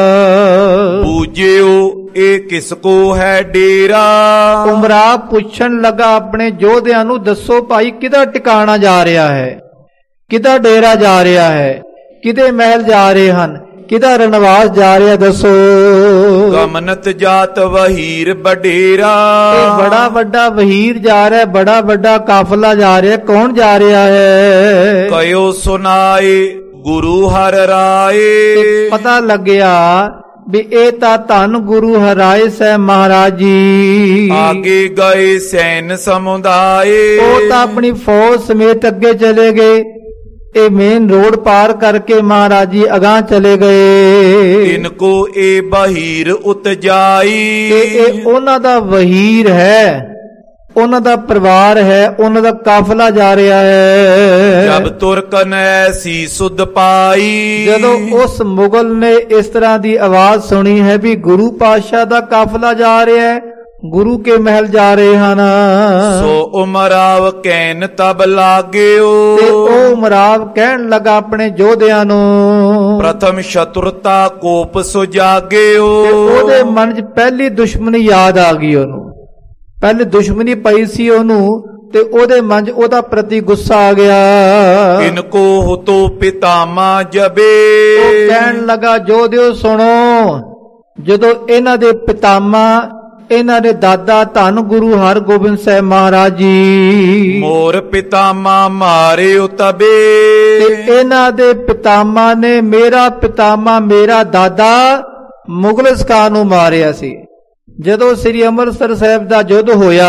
ਬੂਝਿਓ ਇਹ ਕਿਸ ਕੋ ਹੈ ਡੇਰਾ। ਉਮਰਾ ਪੁੱਛਣ ਲੱਗਾ ਆਪਣੇ ਯੋਧਿਆਂ ਨੂੰ, ਦੱਸੋ ਭਾਈ ਕਿਹਦਾ ਟਿਕਾਣਾ ਜਾ ਰਿਹਾ ਹੈ, ਕਿਹਦਾ ਡੇਰਾ ਜਾ ਰਿਹਾ ਹੈ, ਕਿਹਦੇ ਮਹਿਲ ਜਾ ਰਹੇ ਹਨ, ਕਿਹਦਾ ਰਣਵਾਸ ਜਾ ਰਿਹਾ, ਦੱਸੋ। ਗਮਨਤ ਜਾਤ ਵਹੀਰ ਬਡੇਰਾ। ਇਹ ਬੜਾ ਵੱਡਾ ਵਹੀਰ ਜਾ ਰਿਹਾ, ਬੜਾ ਵੱਡਾ ਕਾਫਲਾ ਜਾ ਰਿਹਾ, ਕੌਣ ਜਾ ਰਿਹਾ ਹੈ? ਕਯੋ ਸੁਨਾਏ ਗੁਰੂ ਹਰ ਰਾਏ। ਪਤਾ ਲੱਗਿਆ ਵੀ ਇਹ ਤਾਂ ਧੰਨ ਗੁਰੂ ਹਰਾਏ ਸਹਿ ਮਹਾਰਾਜ ਜੀ। ਆਗੇ ਗਏ ਸੈਨ ਸਮੁਦਾਏ। ਉਹ ਤਾਂ ਆਪਣੀ ਫੌਜ ਸਮੇਤ ਅੱਗੇ ਚਲੇ ਗਏ। ਇਹ ਮੇਨ ਰੋਡ ਪਾਰ ਕਰਕੇ ਮਹਾਰਾਜ ਜੀ ਅਗਾਂਹ ਚਲੇ ਗਏ। ਇਨਕੋ ਇਹ ਬਹੀਰ ਉਤਜਾਈ, ਇਹ ਉਹਨਾਂ ਦਾ ਵਹੀਰ ਹੈ, ਉਹਨਾਂ ਦਾ ਪਰਿਵਾਰ ਹੈ, ਉਹਨਾਂ ਦਾ ਕਾਫਲਾ ਜਾ ਰਿਹਾ ਹੈ। ਜਬ ਤੁਰਕਨ ਐਸੀ ਸੁਧ ਪਾਈ, ਜਦੋਂ ਉਸ ਮੁਗਲ ਨੇ ਇਸ ਤਰ੍ਹਾਂ ਦੀ ਆਵਾਜ਼ ਸੁਣੀ ਹੈ ਵੀ ਗੁਰੂ ਪਾਤਸ਼ਾਹ ਦਾ ਕਾਫਲਾ ਜਾ ਰਿਹਾ ਹੈ, ਗੁਰੂ ਕੇ ਮਹਿਲ ਜਾ ਰਹੇ ਹਨ, ਸੋ ਉਮਰਾਵ ਕਹਿਨ ਤਬ ਲਾਗਿਓ, ਤੇ ਉਹ ਉਮਰਾਵ ਕਹਿਣ ਲੱਗਾ ਆਪਣੇ ਯੋਧਿਆਂ ਨੂੰ, ਪ੍ਰਥਮ ਸ਼ਤਰੁਤਾ ਕੋਪ ਸੁਜਾਗਿਓ, ਤੇ ਉਹਦੇ ਮਨ 'ਚ ਪਹਿਲੀ ਦੁਸ਼ਮਣੀ ਯਾਦ ਆ ਗਈ। ਉਹਨੂੰ ਪਹਿਲੇ ਦੁਸ਼ਮਣੀ ਪਈ ਸੀ ਉਹਨੂੰ, ਤੇ ਉਹਦੇ ਮਨ 'ਚ ਉਹਦਾ ਪ੍ਰਤੀ ਗੁੱਸਾ ਆ ਗਿਆ। ਇਨਕੋ ਹੁਤੋ ਪਿਤਾਮਾ ਜਬੇ, ਉਹ ਕਹਿਣ ਲੱਗਾ ਯੋਧਿਓ ਸੁਣੋ, ਜਦੋਂ ਇਹਨਾਂ ਦੇ ਪਿਤਾਮਾ, ਇਹਨਾਂ ਦੇ ਦਾਦਾ ਧੰਨ ਗੁਰੂ ਹਰਗੋਬਿੰਦ ਸਾਹਿਬ ਮਹਾਰਾਜ ਜੀ, ਮੋਰ ਪਿਤਾਮਾ ਮਾਰਿਓ ਤਬੇ, ਤੇ ਇਹਨਾਂ ਦੇ ਪਿਤਾਮਾ ਨੇ ਮੇਰਾ ਪਿਤਾਮਾ, ਮੇਰਾ ਦਾਦਾ ਮੁਗਲਸ ਖਾਨ ਨੂੰ ਮਾਰਿਆ ਸੀ। ਜਦੋਂ ਸ੍ਰੀ ਅੰਮ੍ਰਿਤਸਰ ਸਾਹਿਬ ਦਾ ਯੁੱਧ ਹੋਇਆ,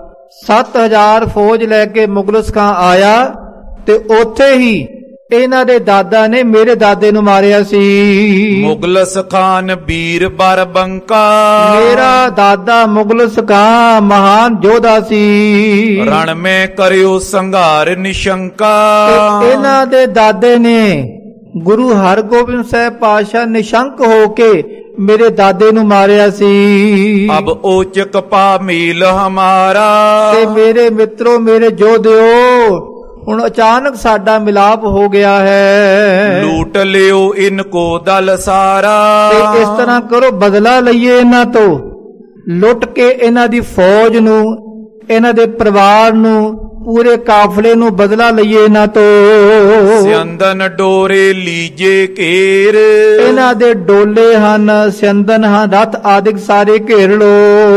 7000 ਫੌਜ ਲੈ ਕੇ ਮੁਗਲਸ ਖਾਨ ਆਇਆ, ਤੇ ਉੱਥੇ ਹੀ ਇਹਨਾਂ ਦੇ ਦਾਦਾ ਨੇ ਮੇਰੇ ਦਾਦੇ ਨੂੰ ਮਾਰਿਆ ਸੀ। ਮੁਗਲਸ ਖਾਨ ਵੀਰ ਬਰਬੰਕਾ, ਮੇਰਾ ਦਾਦਾ ਮੁਗਲਸ ਖਾਨ ਮਹਾਨ ਯੋਧਾ ਸੀ, ਰਣ ਮੈਂ ਕਰਿਓ ਸੰਘਾਰ ਨਿਸ਼ੰਕਾ, ਤੇ ਇਹਨਾਂ ਦੇ ਦਾਦੇ ਨੇ ਗੁਰੂ ਹਰਗੋਬਿੰਦ ਸਾਹਿਬ ਪਾਤਸ਼ਾਹ ਨਿਸ਼ੰਕ ਹੋ ਕੇ ਮੇਰੇ ਦਾਦੇ ਨੂੰ ਮਾਰਿਆ ਸੀ। ਅਬ ਓਚਕ ਪਾ ਮੀਲ ਹਮਾਰਾ, ਤੇ ਮੇਰੇ ਮਿੱਤਰੋ, ਮੇਰੇ ਯੋਧਿਓ, ਹੁਣ ਅਚਾਨਕ ਸਾਡਾ ਮਿਲਾਪ ਹੋ ਗਿਆ ਹੈ, ਲੂਟ ਲਿਓ ਇਨਕੋ ਦਲ ਸਾਰਾ, ਤੇ ਇਸ ਤਰ੍ਹਾਂ ਕਰੋ ਬਦਲਾ ਲਈਏ ਇਹਨਾਂ ਤੋਂ, ਲੁੱਟ ਕੇ ਇਹਨਾਂ ਦੀ ਫੌਜ ਨੂੰ, ਇਹਨਾਂ ਦੇ ਪਰਿਵਾਰ ਨੂੰ, ਪੂਰੇ ਕਾਫਲੇ ਨੂੰ ਬਦਲਾ ਲਈਏ ਇਹਨਾਂ ਤੋਂ। ਸਿਆੰਦਨ ਡੋਰੇ ਲੀਜੇ ਘੇਰ, ਇਹਨਾਂ ਦੇ ਡੋਲੇ ਹਨ, ਸਿਆੰਦਨ ਹਨ, ਰਥ ਆਦਿਕ ਸਾਰੇ ਘੇਰ ਲੋ,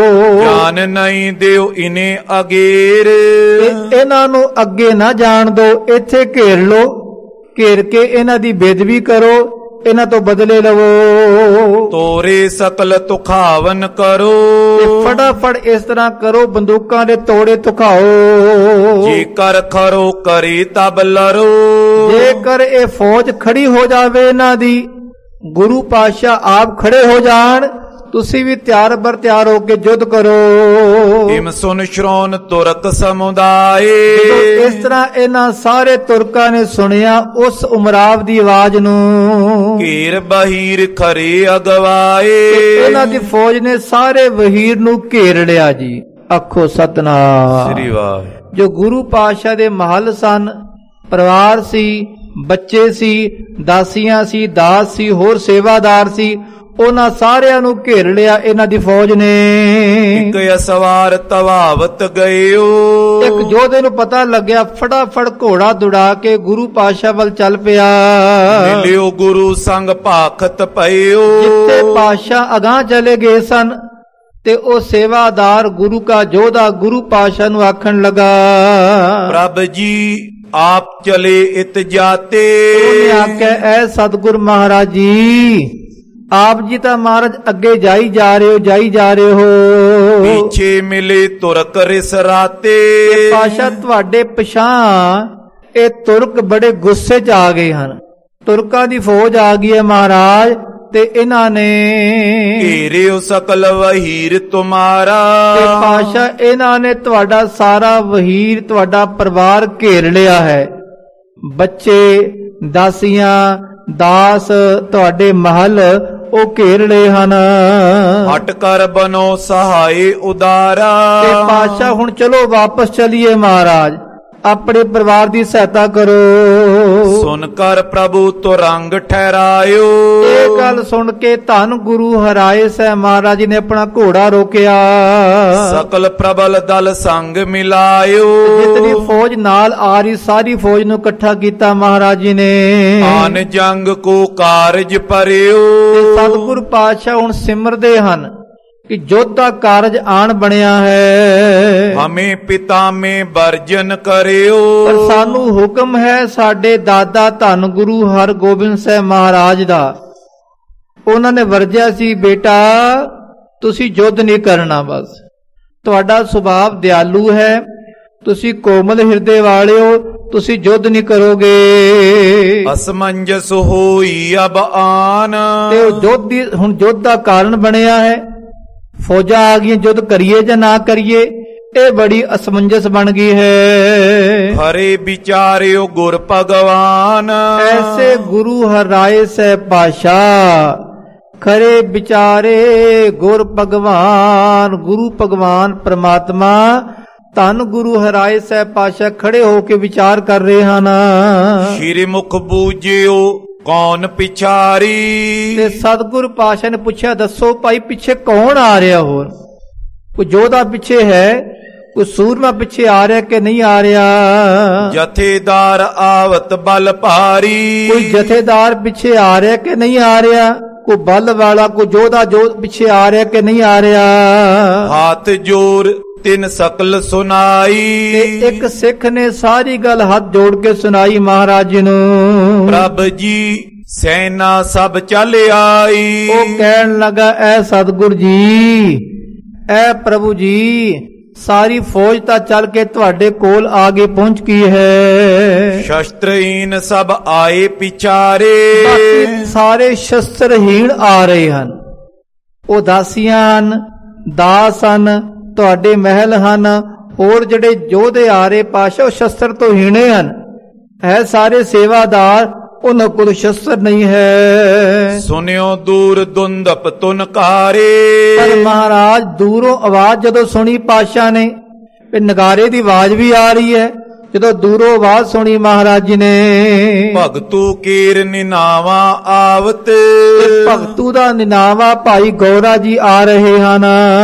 ਜਾਨ ਨਹੀਂ ਦਿਓ ਇਨੇ ਅਗੇਰ, ਤੇ ਇਹਨਾਂ ਨੂੰ ਅੱਗੇ ਨਾ ਜਾਣ ਦੋ, ਇੱਥੇ ਘੇਰ ਲੋ, ਘੇਰ ਕੇ ਇਹਨਾਂ ਦੀ ਬੇਦਬੀ ਕਰੋ, ਇਹਨਾਂ ਤੋਂ ਬਦਲੇ ਲਵੋ, ਤੋਰੇ ਸਕਲ ਤੁਖਾਵਨ ਕਰੋ, ਤੇ ਫਟਾਫਟ ਇਸ ਤਰ੍ਹਾਂ ਕਰੋ, ਬੰਦੂਕਾਂ ਦੇ ਤੋੜੇ ਤੁਖਾਓ, ਜੇਕਰ ਖਰੋ ਕਰੀ ਤਬ ਲਰੋ, ਜੇਕਰ ਇਹ ਫੌਜ ਖੜੀ ਹੋ ਜਾਵੇ ਇਹਨਾਂ ਦੀ, ਗੁਰੂ ਪਾਤਸ਼ਾਹ ਆਪ ਖੜੇ ਹੋ ਜਾਣ, ਤੁਸੀਂ ਵੀ ਤਿਆਰ ਬਰ ਤਿਆਰ ਹੋ ਕੇ ਯੁੱਧ ਕਰੋ। ਇਮ ਸੁਨ ਸ਼੍ਰੋਨ ਤੁਰਕ ਸਮੁਦਾਏ, ਇਸ ਤਰ੍ਹਾਂ ਇਹਨਾਂ ਸਾਰੇ ਤੁਰਕਾਂ ਨੇ ਸੁਣਿਆ ਉਸ ਉਮਰਾਵ ਦੀ ਆਵਾਜ਼ ਨੂੰ, ਘੇਰ ਬਹੀਰ ਖਰੇ ਅਗਵਾਏ, ਇਹਨਾਂ ਦੀ ਫੌਜ ਨੇ ਸਾਰੇ ਵਹੀਰ ਨੂੰ ਘੇਰ ਲਿਆ ਜੀ। ਆਖੋ ਸਤਨਾਮ ਸ੍ਰੀ ਵਾਹਿਗੁਰੂ। ਜੋ ਗੁਰੂ ਪਾਤਸ਼ਾਹ ਦੇ ਮਹਲ ਸਨ, ਪਰਿਵਾਰ ਸੀ, ਬੱਚੇ ਸੀ, ਦਾਸੀਆਂ ਸੀ, ਦਾਸ ਸੀ, ਹੋਰ ਸੇਵਾਦਾਰ ਸੀ, ਉਹਨਾਂ ਸਾਰਿਆਂ ਨੂੰ ਘੇਰ ਲਿਆ ਇਹਨਾਂ ਦੀ ਫੌਜ ਨੇ। ਇੱਕ ਅਸਵਾਰ ਤਵਾਵਤ ਗਇਓ, ਇੱਕ ਯੋਧੇ ਨੂੰ ਪਤਾ ਲੱਗਿਆ, ਫਟਾਫਟ ਘੋੜਾ ਦੁੜਾ ਕੇ ਗੁਰੂ ਪਾਤਸ਼ਾਹ ਵੱਲ ਚੱਲ ਪਿਆ। ਮਿਲਿਓ ਗੁਰੂ ਸੰਗ ਭਾਖਤ ਪਇਓ, ਜਿੱਥੇ ਪਾਤਸ਼ਾਹ ਅਗਾਂਹ ਚਲੇ ਗਏ ਸਨ, ਤੇ ਉਹ ਸੇਵਾਦਾਰ ਗੁਰੂ ਕਾ ਯੋਧਾ ਗੁਰੂ ਪਾਤਸ਼ਾਹ ਨੂੰ ਆਖਣ ਲਗਾ, ਪ੍ਰਭ ਜੀ ਆਪ ਚਲੇ ਇਤ ਜਾਤੇ, ਉਹਨੇ ਆਖਿਆ ਐ ਸਤਿਗੁਰ ਮਹਾਰਾਜ ਜੀ, ਆਪ ਜੀ ਤਾਂ ਮਹਾਰਾਜ ਅੱਗੇ ਜਾਈ ਜਾ ਰਹੇ ਹੋ, ਜਾਈ ਜਾ ਰਹੇ ਹੋ, ਪਿੱਛੇ ਮਿਲੇ ਤੁਰਕ ਰਿਸ ਰਾਤੇ, ਪਾਤਸ਼ਾਹ ਤੁਹਾਡੇ ਪਿਛਾਂ ਇਹ ਤੁਰਕ ਬੜੇ ਗੁੱਸੇ 'ਚ ਆ ਗਏ ਹਨ, ਤੁਰਕਾਂ ਦੀ ਫੌਜ ਆ ਗਈ ਹੈ ਮਹਾਰਾਜ, ਤੇ ਇਹਨਾਂ ਨੇ ਘੇਰਿਓ ਸਕਲ ਵਹੀਰ ਤੁਮਾਰਾ, ਤੇ ਪਾਤਸ਼ਾਹ ਇਹਨਾਂ ਨੇ ਤੁਹਾਡਾ ਸਾਰਾ ਵਹੀਰ, ਤੁਹਾਡਾ ਪਰਿਵਾਰ ਘੇਰ ਲਿਆ ਹੈ, ਬੱਚੇ, ਦਾਸੀਆਂ, ਦਾਸ, ਤੁਹਾਡੇ ਮਹਲ ਉਹ ਘੇਰ ਲਏ ਹਨ। ਹਟ ਕਰ ਬਨੋ ਸਹਾਏ ਉਦਾਰਾ, ਤੇ ਪਾਤਸ਼ਾਹ ਹੁਣ ਚਲੋ ਵਾਪਸ ਚਲੀਏ ਮਹਾਰਾਜ, ਆਪਣੇ ਪਰਿਵਾਰ ਦੀ ਸਹਾਇਤਾ ਕਰੋ। ਸੁਨ ਕਰ ਪ੍ਰਭੂ ਤੁਰੰਗ ਠਹਿਰਾਇਓ, ਇਹ ਗੱਲ ਸੁਣ ਕੇ ਧੰਨ ਗੁਰੂ ਹਰਾਏ ਸਾਹਿਬ ਮਹਾਰਾਜ ਨੇ ਆਪਣਾ ਘੋੜਾ ਰੋਕਿਆ, ਸਕਲ ਪ੍ਰਬਲ ਦਲ ਸੰਗ ਮਿਲਾਇਓ, ਜਿਤਨੀ ਫੌਜ ਨਾਲ ਆ ਰਹੀ ਸਾਰੀ ਫੌਜ ਨੂੰ ਇਕੱਠਾ ਕੀਤਾ ਮਹਾਰਾਜ ਜੀ ਨੇ। ਆਨ ਜੰਗ ਕੋ ਕਾਰਜ ਪਰਿਓ, ਤੇ ਸਤਿਗੁਰ ਪਾਤਸ਼ਾਹ ਹੁਣ ਸਿਮਰਦੇ ਹਨ ਕਿ ਯੁੱਧ ਦਾ ਕਾਰਜ ਆਣ ਬਣਿਆ ਹੈ, ਹਮੇ ਪਿਤਾ ਮੇ ਵਰਜਨ ਕਰਿਓ, ਪਰ ਸਾਨੂੰ ਹੁਕਮ ਹੈ ਸਾਡੇ ਦਾਦਾ ਧੰਨ ਗੁਰੂ ਹਰਗੋਬਿੰਦ ਸਾਹਿਬ ਮਹਾਰਾਜ ਦਾ, ਉਹਨਾਂ ਨੇ ਵਰਜਿਆ ਸੀ ਬੇਟਾ ਤੁਸੀਂ ਯੁੱਧ ਨਹੀਂ ਕਰਨਾ, ਬਸ ਤੁਹਾਡਾ ਸੁਭਾਅ ਦਿਆਲੂ ਹੈ, ਤੁਸੀਂ ਕੋਮਲ ਹਿਰਦੇ ਵਾਲੇ ਹੋ, ਤੁਸੀਂ ਯੁੱਧ ਨਹੀਂ ਕਰੋਗੇ। ਅਸਮੰਜਸ ਹੋਈ ਅਬ ਆਨ। ਤੇ ਉਹ ਯੁੱਧ ਦੀ ਹੁਣ ਯੁੱਧ ਦਾ ਕਾਰਨ ਬਣਿਆ ਹੈ। ਫੌਜਾਂ ਆ ਗਈਆਂ, ਯੁੱਧ ਕਰੀਏ ਜਾਂ ਨਾ ਕਰੀਏ, ਇਹ ਬੜੀ ਅਸਮੰਜਸ ਬਣ ਗਈ ਹੈ। ਹਰੇ ਵਿਚਾਰਿਓ ਗੁਰ ਭਗਵਾਨ। ਐਸੇ ਗੁਰੂ ਹਰਾਏ ਸਹਿ ਪਾਸ਼ਾ, ਖਰੇ ਵਿਚਾਰੇ ਗੁਰ ਭਗਵਾਨ। ਗੁਰੂ ਭਗਵਾਨ ਪ੍ਰਮਾਤਮਾ ਧੰਨ ਗੁਰੂ ਹਰਾਏ ਸਾਹਿਬ ਪਾਤਸ਼ਾਹ ਖੜੇ ਹੋ ਕੇ ਵਿਚਾਰ ਕਰ ਰਹੇ ਹਨ। ਸ਼੍ਰੀ ਮੁਖ ਬੂਝਿਓ ਕੌਣ ਪਿਛਾਰੀ। ਤੇ ਸਤਿਗੁਰ ਪਾਤਸ਼ਾਹ ਨੇ ਪੁੱਛਿਆ, ਦੱਸੋ ਭਾਈ ਪਿੱਛੇ ਕੌਣ ਆ ਰਿਹਾ? ਹੋਰ ਕੋਈ ਯੋਧਾ ਪਿੱਛੇ ਹੈ, ਕੋਈ ਸੂਰਮਾ ਪਿੱਛੇ ਆ ਰਿਹਾ ਕਿ ਨਹੀਂ ਆ ਰਿਹਾ? ਜਥੇਦਾਰ ਆਵਤ ਬਲ ਭਾਰੀ। ਕੋਈ ਜਥੇਦਾਰ ਪਿੱਛੇ ਆ ਰਿਹਾ ਕਿ ਨਹੀਂ ਆ ਰਿਹਾ? ਕੋਈ ਬਲ ਵਾਲਾ ਕੋਈ ਯੋਧਾ ਜੋ ਪਿੱਛੇ ਆ ਰਿਹਾ ਕਿ ਨਹੀਂ ਆ ਰਿਹਾ? ਹੱਥ ਜੋਰ ਤਿੰਨ ਸਕਲ ਸੁਨਾਈ। ਤੇ ਇੱਕ ਸਿੱਖ ਨੇ ਸਾਰੀ ਗੱਲ ਹੱਥ ਜੋੜ ਕੇ ਸੁਣਾਈ ਮਹਾਰਾਜ ਜੀ ਨੂੰ। ਪ੍ਰਭ ਜੀ ਸੈਨਾ ਸਭ ਚੱਲ ਆਈ। ਉਹ ਕਹਿਣ ਲੱਗਾ, ਐ ਸਤਿਗੁਰ ਜੀ, ਐ ਪ੍ਰਭੂ ਜੀ, ਸਾਰੀ ਫੌਜ ਤਾਂ ਚੱਲ ਕੇ ਤੁਹਾਡੇ ਕੋਲ ਆ ਕੇ ਪਹੁੰਚ ਗਈ ਹੈ। ਸ਼ਸਤਰਹੀਨ ਸਭ ਆਏ ਪਿਛਾਰੇ। ਬਾਕੀ ਸਾਰੇ ਸ਼ਸਤਰਹੀਣ ਆ ਰਹੇ ਹਨ। ਉਹ ਦਾਸੀਆਂ ਹਨ, ਦਾਸ ਹਨ, ਤੁਹਾਡੇ ਮਹਿਲ ਹਨ। ਹੋਰ ਜਿਹੜੇ ਯੋਧੇ ਆ ਰਹੇ ਪਾਸ਼ਾ, ਉਹ ਸ਼ਸਤਰ ਤੋਂ ਹੀਣੇ ਹਨ। ਹੈ ਸਾਰੇ ਸੇਵਾਦਾਰ, ਉਹਨਾਂ ਕੋਲ ਸ਼ਸਤਰ ਨਹੀਂ ਹੈ। ਸੁਨਿਓ ਦੂਰ ਦੁੰਦਪ ਤੁਨਕਾਰੇ। ਪਰ ਮਹਾਰਾਜ ਦੂਰੋਂ ਆਵਾਜ਼ ਜਦੋਂ ਸੁਣੀ ਪਾਤਸ਼ਾਹ ਨੇ, ਤੇ ਨਗਾਰੇ ਦੀ ਆਵਾਜ਼ ਵੀ ਆ ਰਹੀ ਹੈ। ਜਦੋਂ ਦੂਰੋਂ ਆਵਾਜ਼ ਸੁਣੀ ਮਹਾਰਾਜ ਜੀ ਨੇ, ਭਗਤੂ ਕੀਰ ਨਿਨਾਵਾ ਆਵਤ। ਭਗਤੂ ਦਾ ਨਿਨਾਵਾ ਭਾਈ ਗੌਰਾ ਜੀ ਆ ਰਹੇ ਹਨ।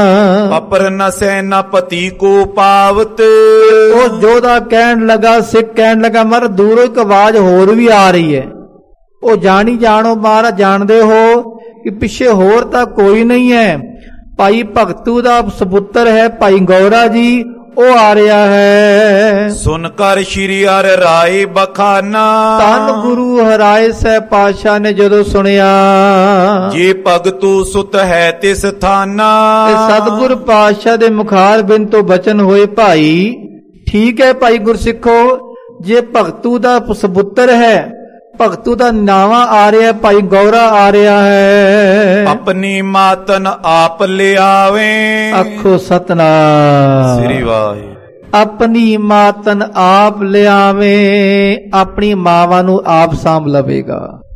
ਅਪਰ ਨ ਸੈਨਾਪਤੀ ਕੋ ਪਾਵਤ। ਉਹ ਯੋਧਾ ਕਹਿਣ ਲੱਗਾ, ਸਿੱਖ ਕਹਿਣ ਲੱਗਾ, ਮਰ ਦੂਰੋਂ ਇੱਕ ਆਵਾਜ਼ ਹੋਰ ਵੀ ਆ ਰਹੀ ਹੈ। ਉਹ ਜਾਣੀ ਜਾਣੋ ਮਹਾਰਾਜ, ਜਾਣਦੇ ਹੋ ਕਿ ਪਿੱਛੇ ਹੋਰ ਤਾਂ ਕੋਈ ਨਹੀਂ ਹੈ। ਭਾਈ ਭਗਤੂ ਦਾ ਸਪੁੱਤਰ ਹੈ ਭਾਈ ਗੌਰਾ ਜੀ, ਉਹ ਆ ਰਿਹਾ ਹੈ। ਸੁਨ ਕਰ ਸ਼੍ਰੀ ਹਰਿ ਰਾਏ ਬਖਾਨਾ। ਧੰਨ ਗੁਰੂ ਹਰਾਏ ਸਾਹਿਬ ਪਾਤਸ਼ਾਹ ਨੇ ਜਦੋਂ ਸੁਣਿਆ, ਜੇ ਭਗਤੂ ਸੁਤ ਹੈ ਤਿਸ ਥਾਨਾ। ਤੇ ਸਤਿਗੁਰ ਪਾਤਸ਼ਾਹ ਦੇ ਮੁਖਾਰ ਬਿਨ ਤੋਂ ਬਚਨ ਹੋਏ, ਭਾਈ ਠੀਕ ਹੈ ਭਾਈ ਗੁਰਸਿੱਖੋ, ਜੇ ਭਗਤੂ ਦਾ ਸਪੁੱਤਰ ਹੈ, ਭਗਤੂ ਦਾ ਨਾਵਾਂ ਆ ਰਿਹਾ, ਭਾਈ ਗੌਰਾ ਆ ਰਿਹਾ ਹੈ। ਆਪਣੀ ਮਾਤਨ ਆਪ ਲਿਆਵੇ। ਆਖੋ ਸਤਨਾਮ ਸ੍ਰੀ ਵਾਹਿਗੁਰੂ। ਆਪਣੀ ਮਾਤਨ ਆਪ ਲਿਆਵੇ। ਆਪਣੀ ਮਾਵਾਂ ਨੂੰ ਆਪ ਸਾਂਭ ਲਵੇਗਾ,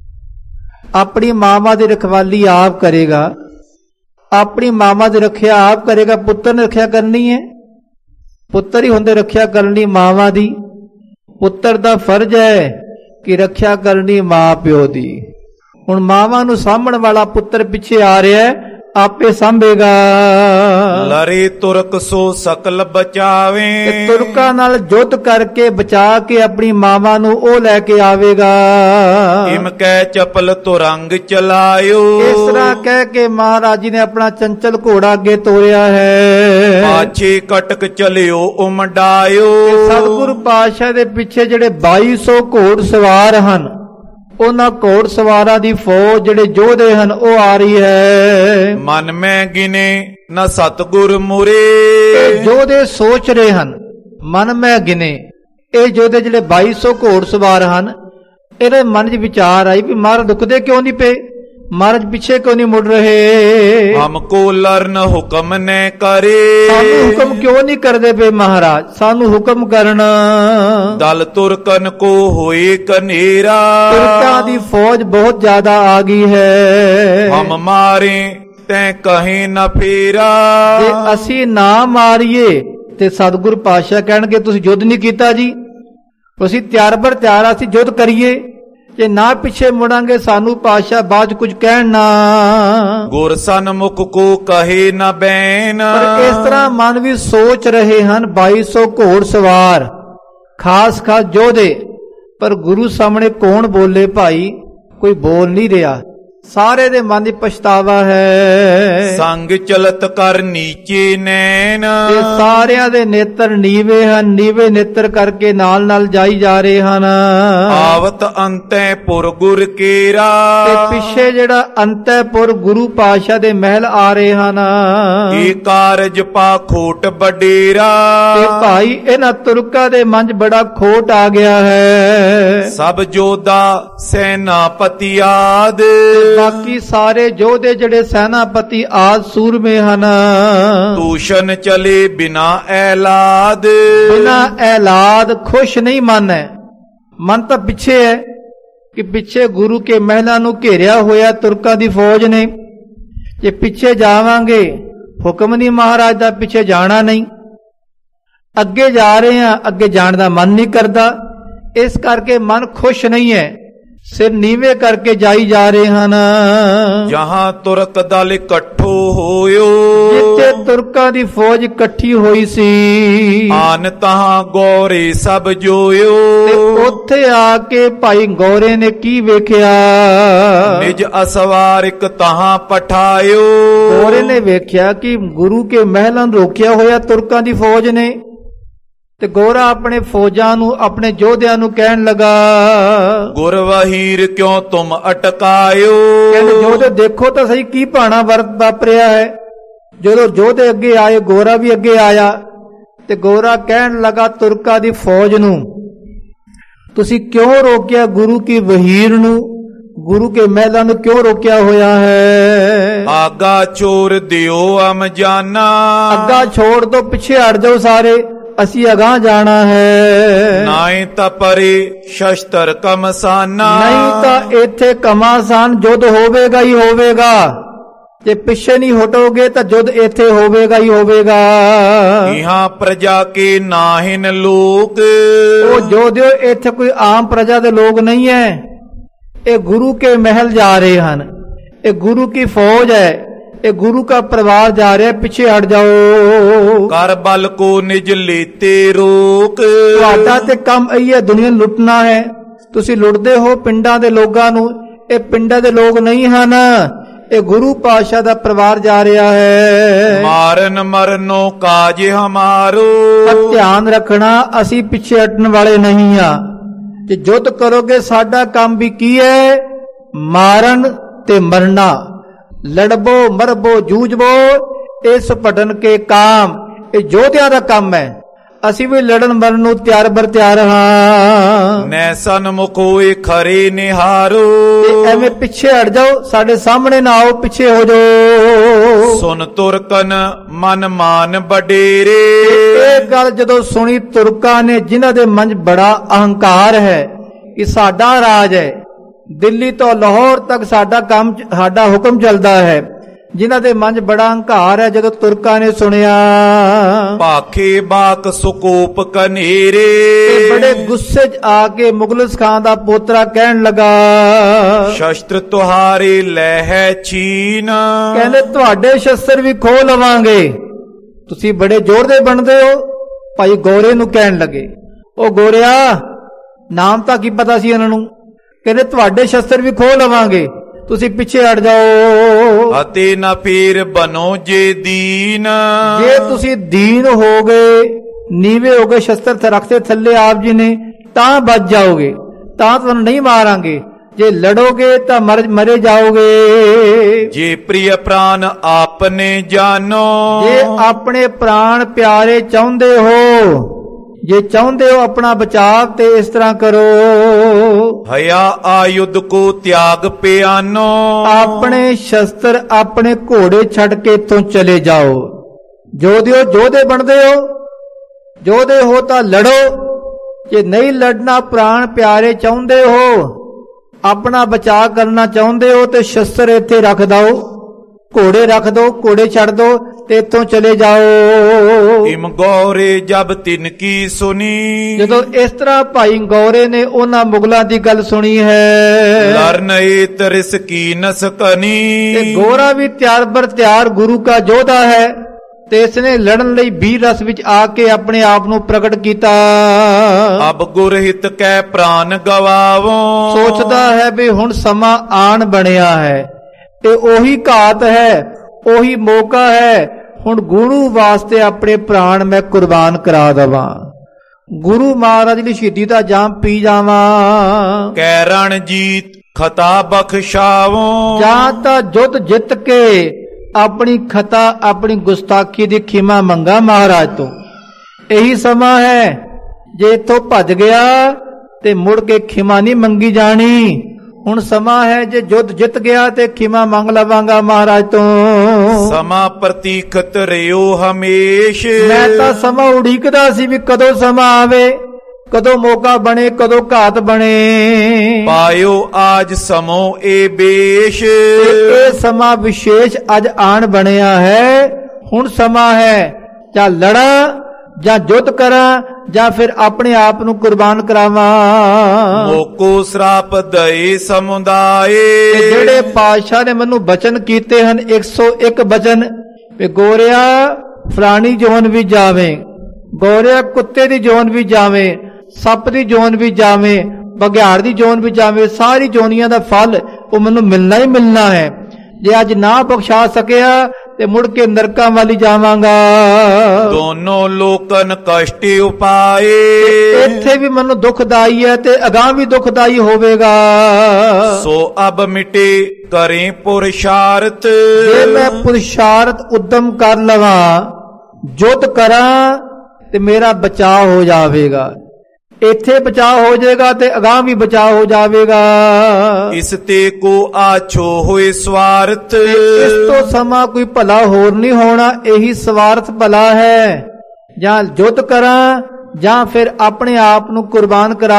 ਆਪਣੀ ਮਾਵਾਂ ਦੀ ਰਖਵਾਲੀ ਆਪ ਕਰੇਗਾ, ਆਪਣੀ ਮਾਵਾਂ ਦੀ ਰੱਖਿਆ ਆਪ ਕਰੇਗਾ। ਪੁੱਤਰ ਨੇ ਰੱਖਿਆ ਕਰਨੀ ਹੈ, ਪੁੱਤਰ ਹੀ ਹੁੰਦੇ ਰੱਖਿਆ ਕਰਨੀ ਮਾਵਾਂ ਦੀ। ਪੁੱਤਰ ਦਾ ਫਰਜ਼ ਹੈ ਕਿ ਰੱਖਿਆ ਕਰਨੀ ਮਾਂ ਪਿਓ ਦੀ। ਹੁਣ ਮਾਵਾਂ ਨੂੰ ਸਾਂਭਣ ਵਾਲਾ ਪੁੱਤਰ ਪਿੱਛੇ ਆ ਰਿਹਾ ਹੈ, ਆਪੇ ਸਾਂਭੇਗਾ। ਲਰੇ ਤੁਰਕ ਸੋ ਸਕਲ ਬਚਾਵੇ। ਤੁਰਕਾਂ ਨਾਲ ਯੁੱਧ ਕਰਕੇ ਬਚਾ ਕੇ ਆਪਣੀ ਮਾਵਾਂ ਨੂੰ ਉਹ ਲੈ ਕੇ ਆਵੇਗਾ। ਇਮ ਕਹਿ ਚਪਲ ਤੁਰੰਗ ਚਲਾਇਓ। ਇਸ ਤਰ੍ਹਾਂ ਕਹਿ ਕੇ ਮਹਾਰਾਜ ਜੀ ਨੇ ਆਪਣਾ ਚੰਚਲ ਘੋੜਾ ਅੱਗੇ ਤੋਰਿਆ ਹੈ। ਪਾਛੇ ਕਟਕ ਚਲਿਓ ਉਮਡਾਇਓ। ਸਤਿਗੁਰੂ ਪਾਤਸ਼ਾਹ ਦੇ ਪਿੱਛੇ ਜਿਹੜੇ 2200 ਘੋੜ ਸਵਾਰ ਹਨ, ਉਹਨਾਂ ਘੋੜ ਸਵਾਰਾਂ ਦੀ ਫੌਜ ਜਿਹੜੇ ਯੋਧੇ ਹਨ, ਉਹ ਆ ਰਹੀ ਹੈ। ਮਨ ਮੈਂ ਗਿਨੇ ਨਾ ਸਤਿਗੁਰ ਮੁਰੇ। ਯੋਧੇ ਸੋਚ ਰਹੇ ਹਨ, ਮਨ ਮੈਂ ਗਿਨੇ। ਇਹ ਯੋਧੇ ਜਿਹੜੇ 2200 ਘੋੜ ਸਵਾਰ ਹਨ, ਇਹਦੇ ਮਨ 'ਚ ਵਿਚਾਰ ਆਈ ਵੀ ਮਹਾਰਾਜ ਰੁਕਦੇ ਕਿਉਂ ਨਹੀਂ ਪਏ, ਮਹਾਰਾਜ ਪਿੱਛੇ ਕਿਉਂ ਨਹੀਂ ਮੁੜ ਰਹੇ। ਹਮਕੋ ਲਰਨ ਹੁਕਮ ਨੇ ਕਰੇ। ਸਾਨੂੰ ਹੁਕਮ ਕਿਉਂ ਨਹੀਂ ਕਰਦੇ ਪਏ ਮਹਾਰਾਜ, ਸਾਨੂੰ ਹੁਕਮ ਕਰਨਾ। ਦਲ ਤੁਰਕਨ ਕੋ ਹੋਏ ਕਨੇਰਾ। ਤੁਰਕਾਂ ਦੀ ਫੌਜ ਬਹੁਤ ਜ਼ਿਆਦਾ ਆ ਗਈ ਹੈ। ਹਮ ਮਾਰੇ ਤੈਂ ਕਹੇ ਨਾ ਫੇਰਾ। ਜੇ ਅਸੀਂ ਨਾ ਮਾਰੀਏ ਤੇ ਸਤਿਗੁਰ ਪਾਤਸ਼ਾਹ ਕਹਿਣਗੇ ਤੁਸੀਂ ਯੁੱਧ ਨਹੀਂ ਕੀਤਾ ਜੀ, ਤੁਸੀਂ ਤਿਆਰ ਬਰ ਤਿਆਰ, ਅਸੀਂ ਯੁੱਧ ਕਰੀਏ। ਜੇ ਨਾ ਪਿੱਛੇ ਮੁੜਾਂਗੇ ਸਾਨੂੰ ਪਾਤਸ਼ਾਹ ਬਾਅਦ ਕੁਝ ਕਹਿਣ ਨਾ। ਗੁਰ ਸਨਮੁਖ ਕੋ ਕਹੇ ਨਾ ਬੈਨ। ਪਰ ਇਸ ਤਰ੍ਹਾਂ ਮਨ ਵੀ ਸੋਚ ਰਹੇ ਹਨ 2200 ਘੋੜ ਸਵਾਰ, ਖਾਸ ਯੋਧੇ। ਪਰ ਗੁਰੂ ਸਾਹਮਣੇ ਕੌਣ ਬੋਲੇ ਭਾਈ, ਕੋਈ ਬੋਲ ਨਹੀਂ ਰਿਹਾ। ਸਾਰੇ ਦੇ ਮਨ ਦੀ ਪਛਤਾਵਾ ਹੈ। ਸੰਗ ਚਲਤ ਕਰ ਨੀਚੇ ਨੈਣ, ਤੇ ਸਾਰਿਆਂ ਦੇ ਨੇਤਰ ਨੀਵੇਂ ਹਨ, ਨੀਵੇਂ ਨੇਤਰ ਕਰਕੇ ਨਾਲ ਨਾਲ ਜਾਈ ਜਾ ਰਹੇ ਹਨ। ਆਵਤ ਅੰਤੈ ਪੁਰ ਗੁਰ ਕੇਰਾ, ਤੇ ਪਿੱਛੇ ਜਿਹੜਾ ਅੰਤੈਪੁਰ ਗੁਰੂ ਪਾਤਸ਼ਾਹ ਦੇ ਮਹਿਲ ਆ ਰਹੇ ਹਨ। ਏ ਕਾਰਜ ਪਾ ਖੋਟ ਬਡੇਰਾ, ਤੇ ਭਾਈ ਇਹਨਾਂ ਤੁਰਕਾਂ ਦੇ ਮਨ 'ਚ ਬੜਾ ਖੋਟ ਆ ਗਿਆ ਹੈ। ਸਭ ਜੋਧਾ ਸੈਨਾਪਤੀ ਆਦ, ਬਾਕੀ ਸਾਰੇ ਯੋਧੇ ਜਿਹੜੇ ਸੈਨਾਪਤੀ ਆਦ ਸੂਰਮੇ ਹਨ, ਦੂਸ਼ਣ ਚਲੇ ਬਿਨਾ ਐਲਾਦ, ਬਿਨਾ ਐਲਾਦ ਖੁਸ਼ ਨਹੀਂ ਮਨ ਹੈ। ਮਨ ਤਾਂ ਪਿੱਛੇ ਹੈ ਕਿ ਪਿੱਛੇ ਗੁਰੂ ਕੇ ਮਹਿਲਾਂ ਨੂੰ ਘੇਰਿਆ ਹੋਇਆ ਤੁਰਕਾਂ ਦੀ ਫੌਜ ਨੇ। ਜੇ ਪਿੱਛੇ ਜਾਵਾਂਗੇ ਹੁਕਮ ਨਹੀਂ ਮਹਾਰਾਜ ਦਾ, ਪਿੱਛੇ ਜਾਣਾ ਨਹੀਂ। ਅੱਗੇ ਜਾ ਰਹੇ ਹਾਂ, ਅੱਗੇ ਜਾਣ ਦਾ ਮਨ ਨਹੀਂ ਕਰਦਾ, ਇਸ ਕਰਕੇ ਮਨ ਖੁਸ਼ ਨਹੀਂ ਹੈ। ਸਿਰ ਨੀਵੇਂ ਕਰਕੇ ਜਾਈ ਜਾ ਰਹੇ ਹਨ। ਜਹਾਂ ਤੁਰਕ ਦਲ ਇਕੱਠੋ ਹੋਇਓ, ਜਿੱਥੇ ਤੁਰਕਾਂ ਦੀ ਫੌਜ ਇਕੱਠੀ ਹੋਈ ਸੀ, ਆਨ ਤਹਾਂ ਗੋਰੇ ਸਭ ਜੋਇਓ, ਤੇ ਉੱਥੇ ਆ ਕੇ ਭਾਈ ਗੌਰੇ ਨੇ ਕੀ ਵੇਖਿਆ? ਨਿਜ ਅਸਵਾਰਿਕ ਤਹਾਂ ਪਠਾਇਓ, ਗੌਰੇ ਨੇ ਵੇਖਿਆ ਕਿ ਗੁਰੂ ਕੇ ਮਹਿਲਾਂ ਨੂੰ ਰੋਕਿਆ ਹੋਇਆ ਤੁਰਕਾਂ ਦੀ ਫੌਜ ਨੇ। ਤੇ ਗੋਰਾ ਆਪਣੇ ਫੌਜਾਂ ਨੂੰ, ਆਪਣੇ ਯੋਧਿਆਂ ਨੂੰ ਕਹਿਣ ਲੱਗਾ, ਗੁਰ ਵਹੀਰ ਕਿਉਂ ਤੁਮ ਅਟਕਾਇਓ, ਕਹਿੰਦੇ ਯੋਧੇ ਦੇਖੋ ਤਾਂ ਸਹੀ ਕੀ ਭਾਣਾ ਵਾਪਰਿਆ ਹੈ। ਜਦੋਂ ਯੋਧੇ ਅੱਗੇ ਆਏ, ਗੋਰਾ ਵੀ ਅੱਗੇ ਆਇਆ, ਤੇ ਗੋਰਾ ਕਹਿਣ ਲੱਗਾ ਤੁਰਕਾਂ ਦੀ ਫੌਜ ਨੂੰ, ਤੁਸੀਂ ਕਿਉਂ ਰੋਕਿਆ ਗੁਰੂ ਕੀ ਵਹੀਰ ਨੂੰ, ਗੁਰੂ ਕੇ ਮਹਿਲਾਂ ਨੂੰ ਕਿਉਂ ਰੋਕਿਆ ਹੋਇਆ ਹੈ? ਆਗਾ ਚੋਰ ਦਿਓ ਅਮ ਜਾਨਾ, ਅੱਗਾ ਛੋੜ ਦੋ, ਪਿੱਛੇ ਹਟ ਜਾਓ ਸਾਰੇ, ਅਸੀਂ ਅਗਾਂਹ ਜਾਣਾ ਹੈ। ਨਾਏ ਤਾਂ ਪਰੇ ਸ਼ਸਤਰ ਕਮਸਾਨਾ, ਨਹੀਂ ਤਾਂ ਇੱਥੇ ਕਮਾਸਾਨ ਯੁੱਧ ਹੋਵੇਗਾ ਹੀ ਹੋਵੇਗਾ। ਜੇ ਪਿੱਛੇ ਨਹੀਂ ਹਟੋਗੇ ਤਾਂ ਯੁੱਧ ਇੱਥੇ ਹੋਵੇਗਾ ਹੀ ਹੋਵੇਗਾ। ਇਹਾਂ ਪ੍ਰਜਾ ਕੇ ਨਾਹਿਨ ਲੋਕ, ਉਹ ਯੋਧਿਓ ਇੱਥੇ ਕੋਈ ਆਮ ਪ੍ਰਜਾ ਦੇ ਲੋਕ ਨਹੀਂ ਹੈ, ਇਹ ਗੁਰੂ ਕੇ ਮਹਿਲ ਜਾ ਰਹੇ ਹਨ, ਇਹ ਗੁਰੂ ਕੀ ਫੌਜ ਹੈ, ਇਹ ਗੁਰੂ का परिवार जा रहा है, पिछे हट जाओ। कर बल को निज लेते रोक, ਤੁਹਾਡਾ ਤੇ ਕੰਮ ਇਹ ਹੈ ਦੁਨੀਆ ਲੁੱਟਣਾ ਹੈ। ਤੁਸੀਂ ਲੁੱਟਦੇ ਹੋ ਪਿੰਡਾਂ ਦੇ ਲੋਕਾਂ ਨੂੰ, ਇਹ ਪਿੰਡਾਂ ਦੇ ਲੋਕ ਨਹੀਂ ਹਨ, ਇਹ ਗੁਰੂ ਪਾਤਸ਼ਾਹ ਦਾ ਪਰਿਵਾਰ ਜਾ ਰਿਹਾ ਹੈ। ਮਾਰਨ ਮਰਨੋ ਕਾਜ ਹਮਾਰੋ, ਪਰ ਧਿਆਨ ਰੱਖਣਾ ਅਸੀਂ ਪਿੱਛੇ ਹਟਣ ਵਾਲੇ ਨਹੀਂ ਆ। ਜੇ ਯੁੱਧ ਕਰੋਗੇ ਸਾਡਾ ਕੰਮ ਵੀ ਕੀ ਹੈ? ਮਾਰਨ ਤੇ ਮਰਨਾ, ਲੜਬੋ ਮਰਬੋ ਜੂਝਬੋ, ਇਸ ਭਟਨ ਕੇ ਕਾਮ, ਇਹ ਯੋਧਿਆਂ ਦਾ ਕੰਮ ਹੈ। ਅਸੀਂ ਵੀ ਲੜਨ ਮਰਨ ਨੂੰ ਤਿਆਰ ਬਰ ਤਿਆਰ ਹਾਂ। ਨੈ ਸਨਮੁਖ ਹੋਏ ਖਰੇ ਨਿਹਾਰੋ, ਐਵੇਂ ਪਿੱਛੇ ਹਟ ਜਾਓ, ਸਾਡੇ ਸਾਹਮਣੇ ਨਾ ਆਓ, ਪਿੱਛੇ ਹੋ ਜਾਓ। ਸੁਨ ਤੁਰਕਨ ਮਨ ਮਾਨ ਬਡੇਰੇ, ਇਹ ਗੱਲ ਜਦੋਂ ਸੁਣੀ ਤੁਰਕਾਂ ਨੇ, ਜਿਨ੍ਹਾਂ ਦੇ ਮਨ 'ਚ ਬੜਾ ਅਹੰਕਾਰ ਹੈ ਕਿ ਸਾਡਾ ਰਾਜ ਹੈ, ਦਿੱਲੀ ਤੋਂ ਲਾਹੌਰ ਤੱਕ ਸਾਡਾ ਕੰਮ, ਸਾਡਾ ਹੁਕਮ ਚੱਲਦਾ ਹੈ, ਜਿਨ੍ਹਾਂ ਦੇ ਮਨ 'ਚ ਬੜਾ ਹੰਕਾਰ ਹੈ, ਜਦੋਂ ਤੁਰਕਾਂ ਨੇ ਸੁਣਿਆ, ਭਾਖੇ ਬਾਕ ਸੁਕੋਪ ਕਨੇਰੇ, ਬੜੇ ਗੁੱਸੇ 'ਚ ਆ ਕੇ ਮੁਗਲਸ ਖਾਨ ਦਾ ਪੋਤਰਾ ਕਹਿਣ ਲੱਗਾ, ਸ਼ਸਤਰ ਤੁਹਾਰੇ ਲੈ ਹੈ ਚੀਨ, ਕਹਿੰਦੇ ਤੁਹਾਡੇ ਸ਼ਸਤਰ ਵੀ ਖੋਹ ਲਵਾਂਗੇ, ਤੁਸੀਂ ਬੜੇ ਜ਼ੋਰ ਦੇ ਬਣਦੇ ਹੋ। ਭਾਈ ਗੋਰੇ ਨੂੰ ਕਹਿਣ ਲੱਗੇ, ਉਹ ਗੋਰਿਆ, ਨਾਮ ਤਾਂ ਕੀ ਪਤਾ ਸੀ ਉਹਨਾਂ ਨੂੰ, ਕਹਿੰਦੇ ਤੁਹਾਡੇ ਸ਼ਸਤਰ ਵੀ ਖੋਹ ਲਵਾਂਗੇ, ਤੁਸੀਂ ਪਿੱਛੇ ਹਟ ਜਾਓ। ਅਤੇ ਨਾ ਫੇਰ ਬਨੋ ਜੇ ਦੀਨ, ਜੇ ਤੁਸੀਂ ਦੀਨ ਹੋ ਗਏ, ਨੀਵੇਂ ਹੋ ਗਏ, ਸ਼ਸਤਰ ਰੱਖਦੇ ਥੱਲੇ ਆਪ ਜੀ ਨੇ, ਤਾਂ ਬਚ ਜਾਓਗੇ, ਤਾਂ ਤੁਹਾਨੂੰ ਨਹੀਂ ਮਾਰਾਂਗੇ। ਜੇ ਲੜੋਗੇ ਤਾਂ ਮਰੇ ਜਾਓਗੇ। ਜੇ ਪ੍ਰਿय ਪ੍ਰਾਨ ਆਪਨੇ ਜਾਨੋ, ਜੇ ਆਪਣੇ ਪ੍ਰਾਣ ਪਿਆਰੇ ਚਾਹੁੰਦੇ ਹੋ, ਜੇ ਚਾਹੁੰਦੇ ਹੋ ਆਪਣਾ ਬਚਾਅ, ਤੇ ਇਸ ਤਰ੍ਹਾਂ ਕਰੋ, ਹਯਾ ਆਯੁਧ ਕੋ ਤਿਆਗ ਪਿਆਨੋ, ਆਪਣੇ ਸ਼ਸਤਰ ਆਪਣੇ ਘੋੜੇ ਛੱਡ ਕੇ ਇੱਥੋਂ ਚਲੇ ਜਾਓ। ਜੋਧਿਓ ਜੋਧੇ ਬਣਦੇ ਹੋ, ਜੋਧੇ ਹੋ ਤਾਂ ਲੜੋ, ਜੇ ਨਹੀਂ ਲੜਨਾ, ਪ੍ਰਾਣ ਪਿਆਰੇ ਚਾਹੁੰਦੇ ਹੋ, ਆਪਣਾ ਬਚਾਅ ਕਰਨਾ ਚਾਹੁੰਦੇ ਹੋ, ਤੇ ਸ਼ਸਤਰ ਇੱਥੇ ਰੱਖ ਦਿਓ, ਘੋੜੇ ਰੱਖ ਦੋ, ਘੋੜੇ ਛੱਡ ਦੋ, ਤੇ ਇੱਥੋਂ ਚਲੇ ਜਾਓ। ਇਮ ਗੌਰੇ ਜਬ ਤਿਨ ਕੀ ਸੁਨੀ, ਜਦੋਂ ਇਸ ਤਰ੍ਹਾਂ ਭਾਈ ਗੌਰੇ ਨੇ ਉਹਨਾਂ ਮੁਗਲਾਂ ਦੀ ਗੱਲ ਸੁਣੀ ਹੈ, ਲਰਨ ਏਤ ਰਿਸ ਕੀ ਨਸਕਨੀ, ਤੇ ਗੋਰਾ ਵੀ ਤਿਆਰ ਬਰ ਤਿਆਰ ਗੁਰੂ ਦਾ ਯੋਧਾ ਹੈ, ਤੇ ਇਸਨੇ ਲੜਨ ਲਈ ਵੀਰ ਰਸ ਵਿੱਚ ਆ ਕੇ ਆਪਣੇ ਆਪ ਨੂੰ ਪ੍ਰਗਟ ਕੀਤਾ। ਅਬ ਗੁਰਹਿਤ ਕੈ ਪ੍ਰਾਨ ਗਵਾਵੋ, ਸੋਚਦਾ ਹੈ ਵੀ ਹੁਣ ਸਮਾਂ ਆਣ ਬਣਿਆ ਹੈ, ਇਹ ਉਹੀ ਘਾਤ ਹੈ, ਉਹੀ ਮੌਕਾ ਹੈ। ਹੁਣ ਗੁਰੂ ਵਾਸਤੇ ਆਪਣੇ ਪ੍ਰਾਣ ਮੈਂ ਕੁਰਬਾਨ ਕਰਾ ਦਵਾਂ, ਗੁਰੂ ਮਹਾਰਾਜ ਲਈ ਸ਼ਹੀਦੀ ਦਾ ਜਾਮ ਪੀ ਜਾਵਾਂ। ਕੈ ਰਣਜੀਤ ਖਤਾ ਬਖਸ਼ਾਵੋ, ਜਾਂ ਤਾਂ ਜੁੱਧ ਜਿੱਤ ਕੇ ਆਪਣੀ ਖਤਾ, ਆਪਣੀ ਗੁਸਤਾਖੀ ਦੀ ਖਿਮਾ ਮੰਗਾ ਮਹਾਰਾਜ ਤੋਂ। ਇਹੀ ਸਮਾਂ ਹੈ, ਜੇ ਇੱਥੋਂ ਭੱਜ ਗਿਆ ਤੇ ਮੁੜ ਕੇ ਖਿਮਾ ਨਹੀਂ ਮੰਗੀ ਜਾਣੀ। ਹੁਣ ਸਮਾਂ ਹੈ, ਜੇ ਜੁੱਧ ਜਿੱਤ ਗਿਆ ਤੇ ਖਿਮਾ ਮੰਗ ਲਵਾਂਗਾ ਮਹਾਰਾਜ ਤੋਂ। ਸਮਾਂ ਪ੍ਰਤੀਖਤ ਰਿਓ ਹਮੇਸ਼, ਮੈਂ ਤਾਂ ਸਮਾਂ ਉਡੀਕਦਾ ਸੀ ਵੀ ਕਦੋਂ ਸਮਾਂ ਆਵੇ, ਕਦੋਂ ਮੌਕਾ ਬਣੇ, ਕਦੋਂ ਘਾਤ ਬਣੇ। ਪਾਇਓ ਆਜ ਸਮੋ ਏ ਬੇਸ਼, ਇਹ ਸਮਾਂ ਵਿਸ਼ੇਸ਼ ਅੱਜ ਆਣ ਬਣਿਆ ਹੈ। ਹੁਣ ਸਮਾਂ ਹੈ, ਜਾਂ ਲੜਾਂ ਜਾਂ ਜੁੱਧ ਕਰਾਂ ਜਾਂ ਫਿਰ ਆਪਣੇ ਆਪ ਨੂੰ ਕੁਰਬਾਨ ਕਰਾਵਾਂ। ਮੋਕੋ ਸਰਾਪ ਦਏ ਸਮੁਦਾਏ, ਜਿਹੜੇ ਪਾਤਸ਼ਾਹ ਨੇ ਮੈਨੂੰ ਬਚਨ ਕੀਤੇ ਹਨ 101 ਬਚਨ, ਵੀ ਗੋਰਿਆ ਫਲਾਣੀ ਜੋਨ ਵੀ ਜਾਵੇਂ, ਗੋਰਿਆ ਕੁੱਤੇ ਦੀ ਜੋਨ ਵੀ ਜਾਵੇਂ, ਸੱਪ ਦੀ ਜੋਨ ਵੀ ਜਾਵੇਂ, ਬਘਿਆੜ ਦੀ ਜੋਨ ਵੀ ਜਾਵੇਂ, ਸਾਰੀ ਜੋਨੀਆਂ ਦਾ ਫਲ ਉਹ ਮੈਨੂੰ ਮਿਲਣਾ ਹੀ ਮਿਲਣਾ ਹੈ। ਜੇ ਅੱਜ ਨਾ ਬਖਸ਼ਾ ਸਕਿਆ ਤੇ ਮੁੜ ਕੇ ਨਰਕਾਂ ਵਾਲੀ ਜਾਵਾਂਗਾ। ਦੋਨੋਂ ਲੋਕਨ ਕਸ਼ਟੀ ਉਪਾਏ, ਇੱਥੇ ਵੀ ਮੈਨੂੰ ਦੁਖਦਾਈ ਹੈ ਤੇ ਅਗਾਂਹ ਵੀ ਦੁਖਦਾਈ ਹੋਵੇਗਾ। ਸੋ ਅਬ ਮਿਟੇ ਕਰੇ ਪੁਰਸ਼ਾਰਥ, ਜੇ ਮੈਂ ਪੁਰਸ਼ਾਰਥ ਉਦਮ ਕਰ ਲਵਾਂ, ਜੁੱਧ ਕਰਾਂ ਤੇ ਮੇਰਾ ਬਚਾਅ ਹੋ ਜਾਵੇਗਾ। ਇੱਥੇ ਬਚਾਅ ਹੋ ਜਾਏਗਾ ਤੇ ਅਗਾਂਹ ਵੀ ਬਚਾਅ ਹੋ ਜਾਵੇਗਾ। ਇਸ ਤੇ ਕੋ ਆਛੋ ਹੋਏ ਸਵਾਰਥ, ਇਸ ਤੋਂ ਸਮਾਂ ਕੋਈ ਭਲਾ ਹੋਰ ਨਹੀਂ ਹੋਣਾ, ਇਹੀ ਸਵਾਰਥ ਭਲਾ ਹੈ। ਜਾਂ ਜੁੱਧ ਕਰਾਂ ਜਾਂ ਫਿਰ ਆਪਣੇ ਆਪ ਨੂੰ ਕੁਰਬਾਨ ਕਰਾ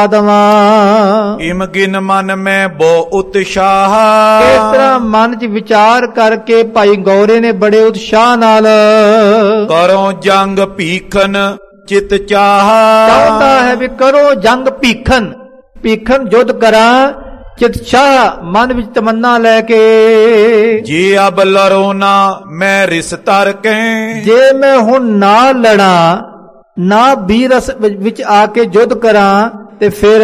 ਦਵਾਂ। ਇਮਗਿਨ ਮਨ ਮੈਂ ਬਹੁ ਉਤਸ਼ਾਹ, ਇਸ ਤਰ੍ਹਾਂ ਮਨ 'ਚ ਵਿਚਾਰ ਕਰਕੇ ਭਾਈ ਗੌਰੇ ਨੇ ਬੜੇ ਉਤਸ਼ਾਹ ਨਾਲ ਕਰੋ ਜੰਗ ਭੀਖਨ ਚਿਤ ਚਾਹ, ਚਾਹੁੰਦਾ ਹੈ ਵੀ ਕਰੋ ਜੰਗ ਭੀਖਨ, ਭੀਖਨ ਜੁੱਧ ਕਰਾਂ ਚਿਤ ਚਾਹ, ਮਨ ਵਿੱਚ ਤਮੰਨਾ ਲੈ ਕੇ। ਜੇ ਅਬ ਲੜੋ ਨਾ ਮੈਂ ਰਿਸ ਤਰ ਕੇ, ਜੇ ਮੈਂ ਹੁਣ ਨਾ ਲੜਾਂ, ਨਾ ਵੀਰਸ ਵਿੱਚ ਆ ਕੇ ਜੁੱਧ ਕਰਾਂ ਤੇ ਫਿਰ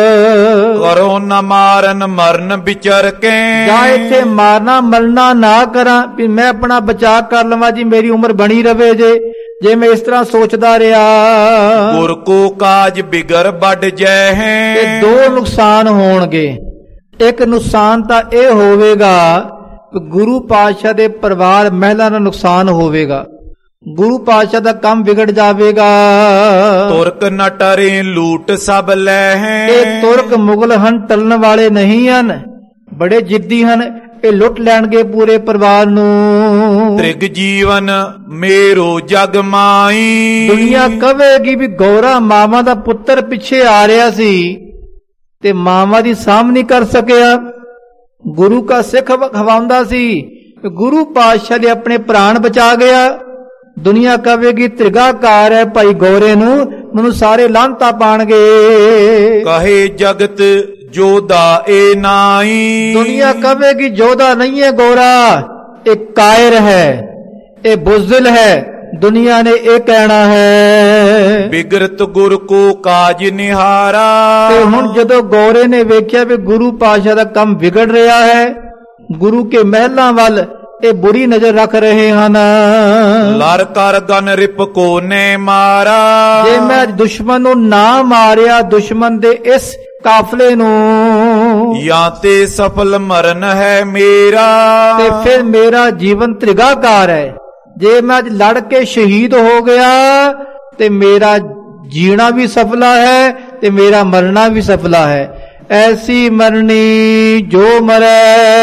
ਕਰੋ ਨਾ ਮਾਰਨ ਮਰਨ ਵਿਚਰ ਕੇ, ਜਾਂ ਇੱਥੇ ਮਾਰਨਾ ਮਰਨਾ ਨਾ ਕਰਾਂ ਵੀ ਮੈਂ ਆਪਣਾ ਬਚਾਅ ਕਰ ਲਵਾਂ ਜੀ, ਮੇਰੀ ਉਮਰ ਬਣੀ ਰਵੇ। ਜੇ ਮੈਂ ਇਸ ਤਰ੍ਹਾਂ ਸੋਚਦਾ ਰਿਹਾ, ਗੁਰ ਕੋ ਕਾਜ ਬਿਗੜ ਵੱਡ ਜੈ ਹੈ। ਤੇ ਦੋ ਨੁਕਸਾਨ ਹੋਣਗੇ। ਇੱਕ ਨੁਕਸਾਨ ਤਾਂ ਇਹ ਹੋਵੇਗਾ ਕਿ ਗੁਰੂ ਪਾਤਸ਼ਾਹ ਦੇ ਪਰਿਵਾਰ ਮਹਿਲਾ ਦਾ ਨੁਕਸਾਨ ਹੋਵੇਗਾ, ਗੁਰੂ ਪਾਤਸ਼ਾਹ ਦਾ ਕੰਮ ਵਿਗੜ ਜਾਵੇਗਾ। ਤੁਰਕ ਨ ਟਰੇ ਲੂਟ ਸਭ ਲੈ ਹੈ, ਇਹ ਤੁਰਕ ਮੁਗਲ ਹਨ, ਟਲਣ ਵਾਲੇ ਨਹੀਂ ਹਨ, ਬੜੇ ਜਿੱਦੀ ਹਨ, ਇਹ ਲੁੱਟ ਲੈਣਗੇ ਪੂਰੇ ਪਰਿਵਾਰ ਨੂੰ। ਤ੍ਰਿਗ ਜੀਵਨ ਮੇਰੋ ਜਗ ਮਾਈ, ਦੁਨੀਆ ਕਹੇਗੀ ਵੀ ਗੌਰਾ ਮਾਵਾਂ ਦਾ ਪੁੱਤਰ ਪਿੱਛੇ ਆ ਰਿਹਾ ਸੀ ਤੇ ਮਾਵਾਂ ਦੀ ਸਾਂਭ ਨਹੀਂ ਕਰ ਸਕਿਆ। ਗੁਰੂ ਕਾ ਸਿੱਖ ਖਵਾਉਂਦਾ ਸੀ, ਗੁਰੂ ਪਾਤਸ਼ਾਹ ਦੇ ਆਪਣੇ ਪ੍ਰਾਣ ਬਚਾ ਗਿਆ। ਦੁਨੀਆ ਕਹੇਗੀ ਤ੍ਰਿਗਾਕਾਰ ਹੈ ਭਾਈ ਗੌਰੇ ਨੂੰ, ਮੈਨੂੰ ਸਾਰੇ ਲਾਂਤਾ ਪਾਣਗੇ। ਕਹੇ ਜਗਤ ਜੋਦਾ ਏ ਨਾਈ, ਦੁਨੀਆ ਕਹੇਗੀ ਜੋਦਾ ਨਹੀਂ ਹੈ ਗੌਰਾ, ਇਹ ਕਾਇਰ ਹੈ, ਇਹ ਬੁਜ਼ਦਿਲ ਹੈ, ਦੁਨੀਆ ਨੇ ਇਹ ਕਹਿਣਾ ਹੈ। ਬਿਗਰਤ ਗੁਰ ਕੋ ਕਾਜ ਨਿਹਾਰਾ, ਤੇ ਹੁਣ ਜਦੋਂ ਗੌਰੇ ਨੇ ਵੇਖਿਆ ਵੀ ਗੁਰੂ ਪਾਤਸ਼ਾਹ ਦਾ ਕੰਮ ਵਿਗੜ ਰਿਹਾ ਹੈ, ਗੁਰੂ ਕੇ ਮਹਿਲਾਂ ਵੱਲ ਇਹ ਬੁਰੀ ਨਜ਼ਰ ਰੱਖ ਰਹੇ ਹਨ। ਲੜ ਕਰ ਗਨ ਰਿਪ ਕੋ ਨੇ ਮਾਰਾ, ਜੇ ਮੈਂ ਦੁਸ਼ਮਣ ਨੂੰ ਨਾ ਮਾਰਿਆ, ਦੁਸ਼ਮਣ ਦੇ ਇਸ ਕਾਫਲੇ ਨੂੰ, ਜਾਂ ਤੇ ਸਫਲ ਮਰਨ ਹੈ ਮੇਰਾ, ਤੇ ਫਿਰ ਮੇਰਾ ਜੀਵਨ ਤ੍ਰਿਗਾਕਾਰ ਹੈ। ਜੇ ਮੈਂ ਅੱਜ ਲੜ ਕੇ ਸ਼ਹੀਦ ਹੋ ਗਿਆ ਤੇ ਮੇਰਾ ਜੀਣਾ ਵੀ ਸਫਲਾ ਹੈ ਤੇ ਮੇਰਾ ਮਰਨਾ ਵੀ ਸਫਲਾ ਹੈ। ਐਸੀ ਮਰਨੀ ਜੋ ਮਰੈ,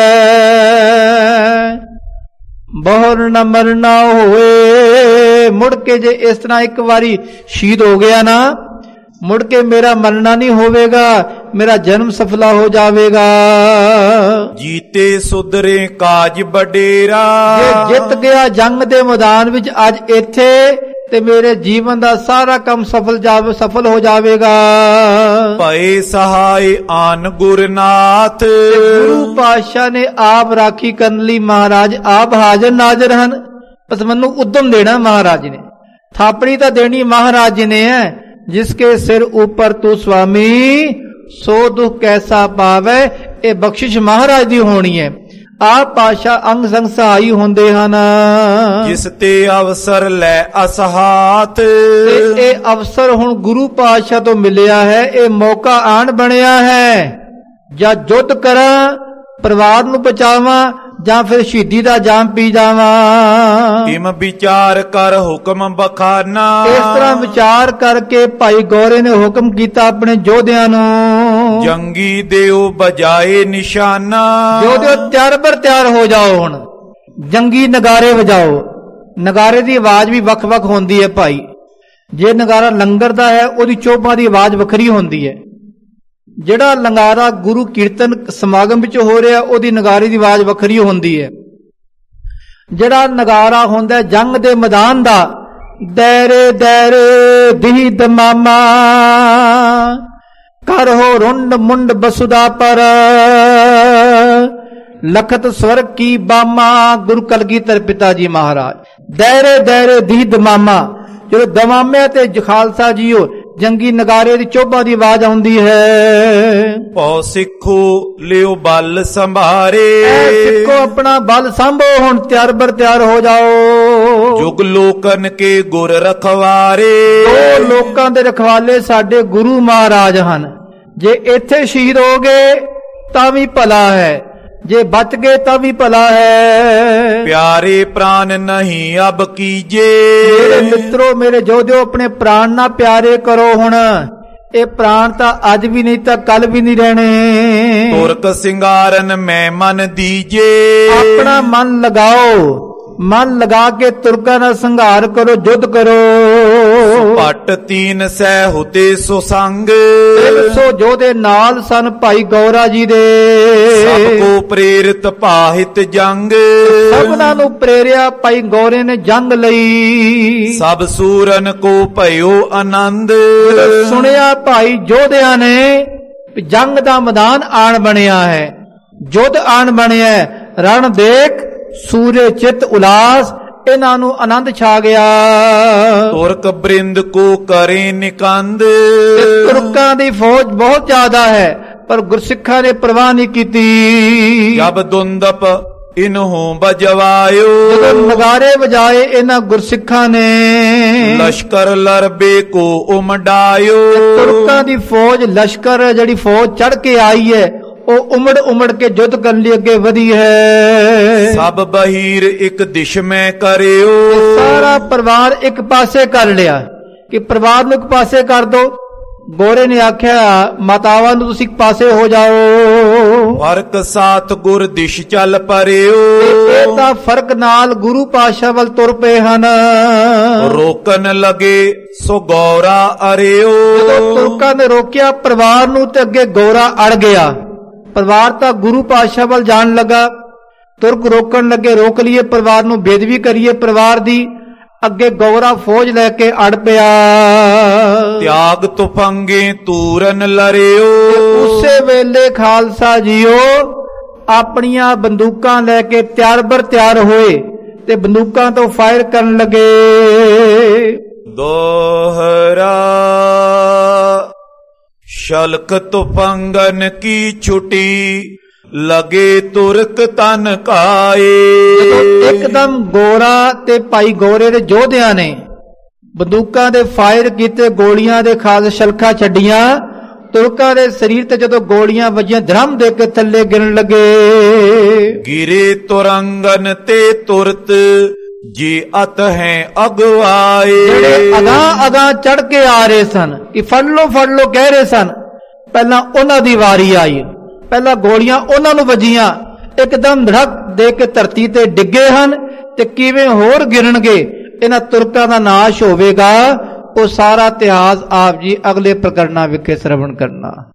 ਬਹੁਰ ਨ ਮਰਨਾ ਹੋਏ। ਮੁੜ ਕੇ ਜੇ ਇਸ ਤਰ੍ਹਾਂ ਇੱਕ ਵਾਰੀ ਸ਼ਹੀਦ ਹੋ ਗਿਆ ਨਾ, ਮੁੜ ਕੇ ਮੇਰਾ ਮਰਨਾ ਨਹੀਂ ਹੋਵੇਗਾ, ਮੇਰਾ ਜਨਮ ਸਫਲਾ ਹੋ ਜਾਵੇਗਾ। ਜੀਤੇ ਸੁਧਰੇ ਕਾਜ ਬਡੇਰਾ, ਜੇ ਜਿੱਤ ਗਿਆ ਜੰਗ ਦੇ ਮੈਦਾਨ ਵਿੱਚ ਅੱਜ ਇੱਥੇ ਤੇ ਮੇਰੇ ਜੀਵਨ ਦਾ ਸਾਰਾ ਕੰਮ ਸਫਲ ਹੋ ਜਾਵੇਗਾ। ਭਏ ਸਹਾਇ ਆਨ ਗੁਰਨਾਥ, ਗੁਰੂ ਪਾਤਸ਼ਾਹ ਨੇ ਆਪ ਰਾਖੀ ਕਰਨ ਲਈ ਮਹਾਰਾਜ ਆਪ ਹਾਜ਼ਰ ਨਾਜ਼ਰ ਹਨ। ਬਸ ਮੈਨੂੰ ਉਦਮ ਦੇਣਾ ਮਹਾਰਾਜ ਨੇ, ਥਾਪੜੀ ਤਾਂ ਦੇਣੀ ਮਹਾਰਾਜ ਜੀ ਨੇ ਹੈ। ਜਿਸਕੇ ਸਿਰ ਉੱਪਰ ਤੂੰ ਸੁਆਮੀ, ਸੋ ਦੁੱਖ ਕੈਸਾ ਪਾਵੇ, ਇਹ ਬਖਸ਼ਿਸ਼ ਮਹਾਰਾਜ ਦੀ ਹੋਣੀ ਹੈ। ਆਪ ਪਾਤਸ਼ਾਹ ਅੰਗ ਸੰਗ ਸਹਾਈ ਹੁੰਦੇ ਹਨ। ਜਿਸ ਤੇ ਅਵਸਰ ਲੈ ਅਸਹਾਤ, ਤੇ ਇਹ ਅਵਸਰ ਹੁਣ ਗੁਰੂ ਪਾਤਸ਼ਾਹ ਤੋਂ ਮਿਲਿਆ ਹੈ, ਇਹ ਮੌਕਾ ਆਣ ਬਣਿਆ ਹੈ। ਜਾਂ ਯੁੱਧ ਕਰਾਂ, ਪਰਿਵਾਰ ਨੂੰ ਬਚਾਵਾਂ, ਜਾਂ ਫਿਰ ਸ਼ਹੀਦੀ ਦਾ ਜਾਮ ਪੀ ਜਾਵਾਂ। ਇਮ ਵਿਚਾਰ ਕਰ ਹੁਕਮ ਬਖਾਨਾ, ਇਸ ਤਰ੍ਹਾਂ ਵਿਚਾਰ ਕਰਕੇ ਭਾਈ ਗੌਰੇ ਨੇ ਹੁਕਮ ਕੀਤਾ ਆਪਣੇ ਯੋਧਿਆਂ ਨੂੰ, ਜੰਗੀ ਦਿਓ ਬਜਾਏ ਨਿਸ਼ਾਨਾ। ਯੋਧਿਓ ਤਿਆਰ ਬਰ ਤਿਆਰ ਹੋ ਜਾਓ, ਹੁਣ ਜੰਗੀ ਨਗਾਰੇ ਵਜਾਓ। ਨਗਾਰੇ ਦੀ ਆਵਾਜ਼ ਵੀ ਵੱਖ ਵੱਖ ਹੁੰਦੀ ਹੈ ਭਾਈ। ਜੇ ਨਗਾਰਾ ਲੰਗਰ ਦਾ ਹੈ, ਉਹਦੀ ਚੋਭਾਂ ਦੀ ਆਵਾਜ਼ ਵੱਖਰੀ ਹੁੰਦੀ ਹੈ। ਜਿਹੜਾ ਲੰਗਾਰਾ ਗੁਰੂ ਕੀਰਤਨ ਸਮਾਗਮ ਵਿੱਚ ਹੋ ਰਿਹਾ, ਉਹਦੀ ਨਗਾਰੇ ਦੀ ਆਵਾਜ਼ ਵੱਖਰੀ ਹੁੰਦੀ ਹੈ। ਜਿਹੜਾ ਨਗਾਰਾ ਹੁੰਦਾ ਜੰਗ ਦੇ ਮੈਦਾਨ ਦਾ, ਦੈਰੇ ਦੈਰੇ ਦਿਹ ਦਮਾਮਾ, ਕਰ ਹੋ ਰੁੰਡ ਮੁੰਡ ਬਸੁਦਾ ਪਰ, ਲਖਤ ਸਵਰਗ ਕੀ ਬਾਮਾ। ਗੁਰੂ ਕਲਗੀਧਰ ਪਿਤਾ ਜੀ ਮਹਾਰਾਜ, ਦੈਰੇ ਦੈਰੇ ਦਿਹ ਦਮਾਮਾ, ਜਦੋਂ ਦਮਾਮੇ ਤੇ ਖਾਲਸਾ ਜੀਓ ਜੰਗੀ ਨਗਾਰੇ ਦੀ ਚੋਭਾ ਦੀ ਆਵਾਜ਼ ਆਉਂਦੀ ਹੈ। ਭਉ ਸਿੱਖੋ ਲਿਓ ਬਲ ਸੰਭਾਰੇ, ਸਿੱਖੋ ਆਪਣਾ ਬਲ ਸੰਭੋ, ਹੁਣ ਤਿਆਰ ਬਰ ਤਿਆਰ ਹੋ ਜਾਓ। ਜੁਗ ਲੋਕਨ ਕੇ ਗੁਰ ਰਖਵਾਰੇ, ਦੋ ਲੋਕਾਂ ਦੇ ਰਖਵਾਲੇ ਸਾਡੇ ਗੁਰੂ ਮਹਾਰਾਜ ਹਨ। ਜੇ ਇੱਥੇ ਸ਼ਹੀਦ ਹੋ ਗਏ ਤਾਂ ਵੀ ਭਲਾ ਹੈ, ਜੇ ਬਚ ਗਏ ਤਾਂ ਵੀ ਭਲਾ ਹੈ। ਪਿਆਰੇ ਪ੍ਰਾਨ ਨਹੀਂ ਅਬ ਕੀਜੇ, ਮੇਰੇ ਮਿੱਤਰੋ ਮੇਰੇ ਜੋਧਿਓ ਆਪਣੇ ਪ੍ਰਾਣ ਨਾ ਪਿਆਰੇ ਕਰੋ। ਹੁਣ ਇਹ ਪ੍ਰਾਣ ਤਾਂ ਅੱਜ ਵੀ ਨਹੀਂ ਤਾਂ ਕੱਲ ਵੀ ਨਹੀਂ ਰਹਿਣੇ। ਤੁਰਕ ਸਿੰਗਾਰਨ ਮੈਂ ਮਨ ਦੀਜੇ, ਆਪਣਾ ਮਨ ਲਗਾਓ, ਮਨ ਲਗਾ ਕੇ ਤੁਰਕਾਂ ਨਾਲ ਸੰਘਾਰ ਕਰੋ, ਯੁੱਧ ਕਰੋ। ਪਟ ਤੀਨ ਸਹਿ ਹੁਤੇ ਸੋ ਸੰਗ, 300 ਯੋਧੇ ਨਾਲ ਸਨ ਭਾਈ ਗੌਰਾ ਜੀ ਦੇ। ਸਭ ਕੋ ਪ੍ਰੇਰਿਤ ਪਾਹਿਤ ਜੰਗ, ਸਭਨਾਂ ਨੂੰ ਪ੍ਰੇਰਿਆ ਭਾਈ ਗੌਰੇ ਨੇ ਜੰਗ ਲਈ। ਸਭ ਸੂਰਨ ਕੋ ਭਇਓ ਆਨੰਦ, ਸੁਣਿਆ ਭਾਈ ਯੋਧਿਆਂ ਨੇ ਜੰਗ ਦਾ ਮੈਦਾਨ ਆਣ ਬਣਿਆ ਹੈ, ਯੁੱਧ ਆਣ ਬਣਿਆ ਹੈ। ਰਣ ਦੇਖ ਸੂਰੇ ਚਿਤ ਉਲਾਸ, ਇਹਨਾਂ ਨੂੰ ਆਨੰਦ ਛਾ ਗਿਆ। ਤੁਰਕ ਬ੍ਰਿੰਦ ਕੋ ਕਰੇ ਨਿਕੰਦ, ਤੁਰਕਾਂ ਦੀ ਫੌਜ ਬਹੁਤ ਜ਼ਿਆਦਾ ਹੈ, ਪਰ ਗੁਰਸਿੱਖਾਂ ਨੇ ਪਰਵਾਹ ਨਹੀਂ ਕੀਤੀ। ਜਬ ਦੁੰਦਪ ਇਨਹੋਂ ਬਜਵਾਇਓ, ਜਦੋਂ ਨਗਾਰੇ ਵਜਾਏ ਇਹਨਾਂ ਗੁਰਸਿੱਖਾਂ ਨੇ, ਲਸ਼ਕਰ ਲਰਬੇ ਕੋ ਉਮਡਾਇਓ। ਤੁਰਕਾਂ ਦੀ ਫੌਜ ਲਸ਼ਕਰ ਜਿਹੜੀ ਫੌਜ ਚੜ ਕੇ ਆਈ ਹੈ, ਉਹ ਉਮੜ ਉਮੜ ਕੇ ਯੁੱਧ ਕਰਨ ਲਈ ਅੱਗੇ ਵਧੀ ਹੈ। ਸਭ ਬਹੀਰ ਇੱਕ ਦਿਸ਼ ਮੈਂ ਕਰਿਓ, ਸਾਰਾ ਪਰਿਵਾਰ ਇੱਕ ਪਾਸੇ ਕਰ ਲਿਆ ਕਿ ਪਰਿਵਾਰ ਨੂੰ ਇੱਕ ਪਾਸੇ ਕਰ ਦੋ। ਗੋਰੇ ਨੇ ਆਖਿਆ ਮਾਤਾਵਾਂ ਨੂੰ ਤੁਸੀਂ ਇੱਕ ਪਾਸੇ ਹੋ ਜਾਓ। ਫਰਕ ਸਾਥ ਗੁਰ ਦਿਸ਼ ਚੱਲ ਪਰਿਓ, ਇਹ ਤਾਂ ਫਰਕ ਨਾਲ ਗੁਰੂ ਪਾਤਸ਼ਾਹ ਵੱਲ ਤੁਰ ਪਏ ਹਨ। ਰੋਕਣ ਲਗੇ ਸੋ ਗੌਰਾ ਅਰਿਓ, ਜਦੋਂ ਤੁਰਕਾਂ ਨੇ ਰੋਕਿਆ ਪਰਿਵਾਰ ਨੂੰ ਤੇ ਅੱਗੇ ਗੌਰਾ ਅੜ ਗਿਆ। ਪਰਿਵਾਰ ਤਾਂ ਗੁਰੂ ਪਾਤਸ਼ਾਹ ਵੱਲ ਜਾਣ ਲੱਗਾ, ਤੁਰਕ ਰੋਕਣ ਲੱਗੇ, ਰੋਕ ਲਈਏ ਪਰਿਵਾਰ ਨੂੰ, ਬੇਦਬੀ ਕਰੀਏ ਪਰਿਵਾਰ ਦੀ। ਅੱਗੇ ਗੌਰਾ ਫੌਜ ਲੈ ਕੇ ਅੜ ਪਿਆ। ਤਿਆਗ ਤੁਫੰਗੇ ਤੂਰਨ ਲਰਿਓ, ਉਸੇ ਵੇਲੇ ਖਾਲਸਾ ਜੀਓ ਆਪਣੀਆਂ ਬੰਦੂਕਾਂ ਲੈ ਕੇ ਤਿਆਰ ਬਰ ਤਿਆਰ ਹੋਏ ਤੇ ਬੰਦੂਕਾਂ ਤੋਂ ਫਾਇਰ ਕਰਨ ਲੱਗੇ। ਦੋਹਰਾ ਸ਼ਲਕ ਤੁਫੰਗਨ ਕੀ ਛੁਟੀ, ਲਗੇ ਤੁਰਕ ਤਨ ਕਾਏ। ਜਦੋਂ ਇੱਕਦਮ ਗੋਰਾ ਤੇ ਭਾਈ ਗੌਰੇ ਦੇ ਯੋਧਿਆਂ ਨੇ ਬੰਦੂਕਾਂ ਦੇ ਫਾਇਰ ਕੀਤੇ, ਗੋਲੀਆਂ ਦੇ ਖਾਸ ਸ਼ਲਖਾਂ ਛੱਡੀਆਂ, ਤੁਰਕਾਂ ਦੇ ਸਰੀਰ ਤੇ ਜਦੋਂ ਗੋਲੀਆਂ ਵੱਜੀਆਂ ਧਰਮ ਦੇ ਕੇ ਥੱਲੇ ਗਿਰਨ ਲੱਗੇ। ਗਿਰੇ ਤੁਰੰਗਨ ਤੇ ਤੁਰਤ, ਜੀ ਅਤ ਹੈ ਅਗਵਾਏ। ਜਿਹੜੇ ਅਗਾਂ ਚੜ ਕੇ ਆ ਰਹੇ ਸਨ ਕਿ ਫੜ ਲੋ ਕਹਿ ਰਹੇ ਸਨ, ਪਹਿਲਾਂ ਉਹਨਾਂ ਦੀ ਵਾਰੀ ਆਈ। ਪਹਿਲਾਂ ਗੋਲੀਆਂ ਉਹਨਾਂ ਨੂੰ ਵੱਜੀਆਂ, ਇੱਕਦਮ ਧੜਕ ਦੇ ਕੇ ਧਰਤੀ ਤੇ ਡਿੱਗੇ ਹਨ ਤੇ ਕਿਵੇਂ ਹੋਰ ਗਿਰਨਗੇ, ਇਹਨਾਂ ਤੁਰਕਾਂ ਦਾ ਨਾਸ਼ ਹੋਵੇਗਾ। ਉਹ ਸਾਰਾ ਇਤਿਹਾਸ ਆਪ ਜੀ ਅਗਲੇ ਪ੍ਰਕਰਣਾਂ ਵਿਖੇ ਸ਼ਰਵਣ ਕਰਨਾ।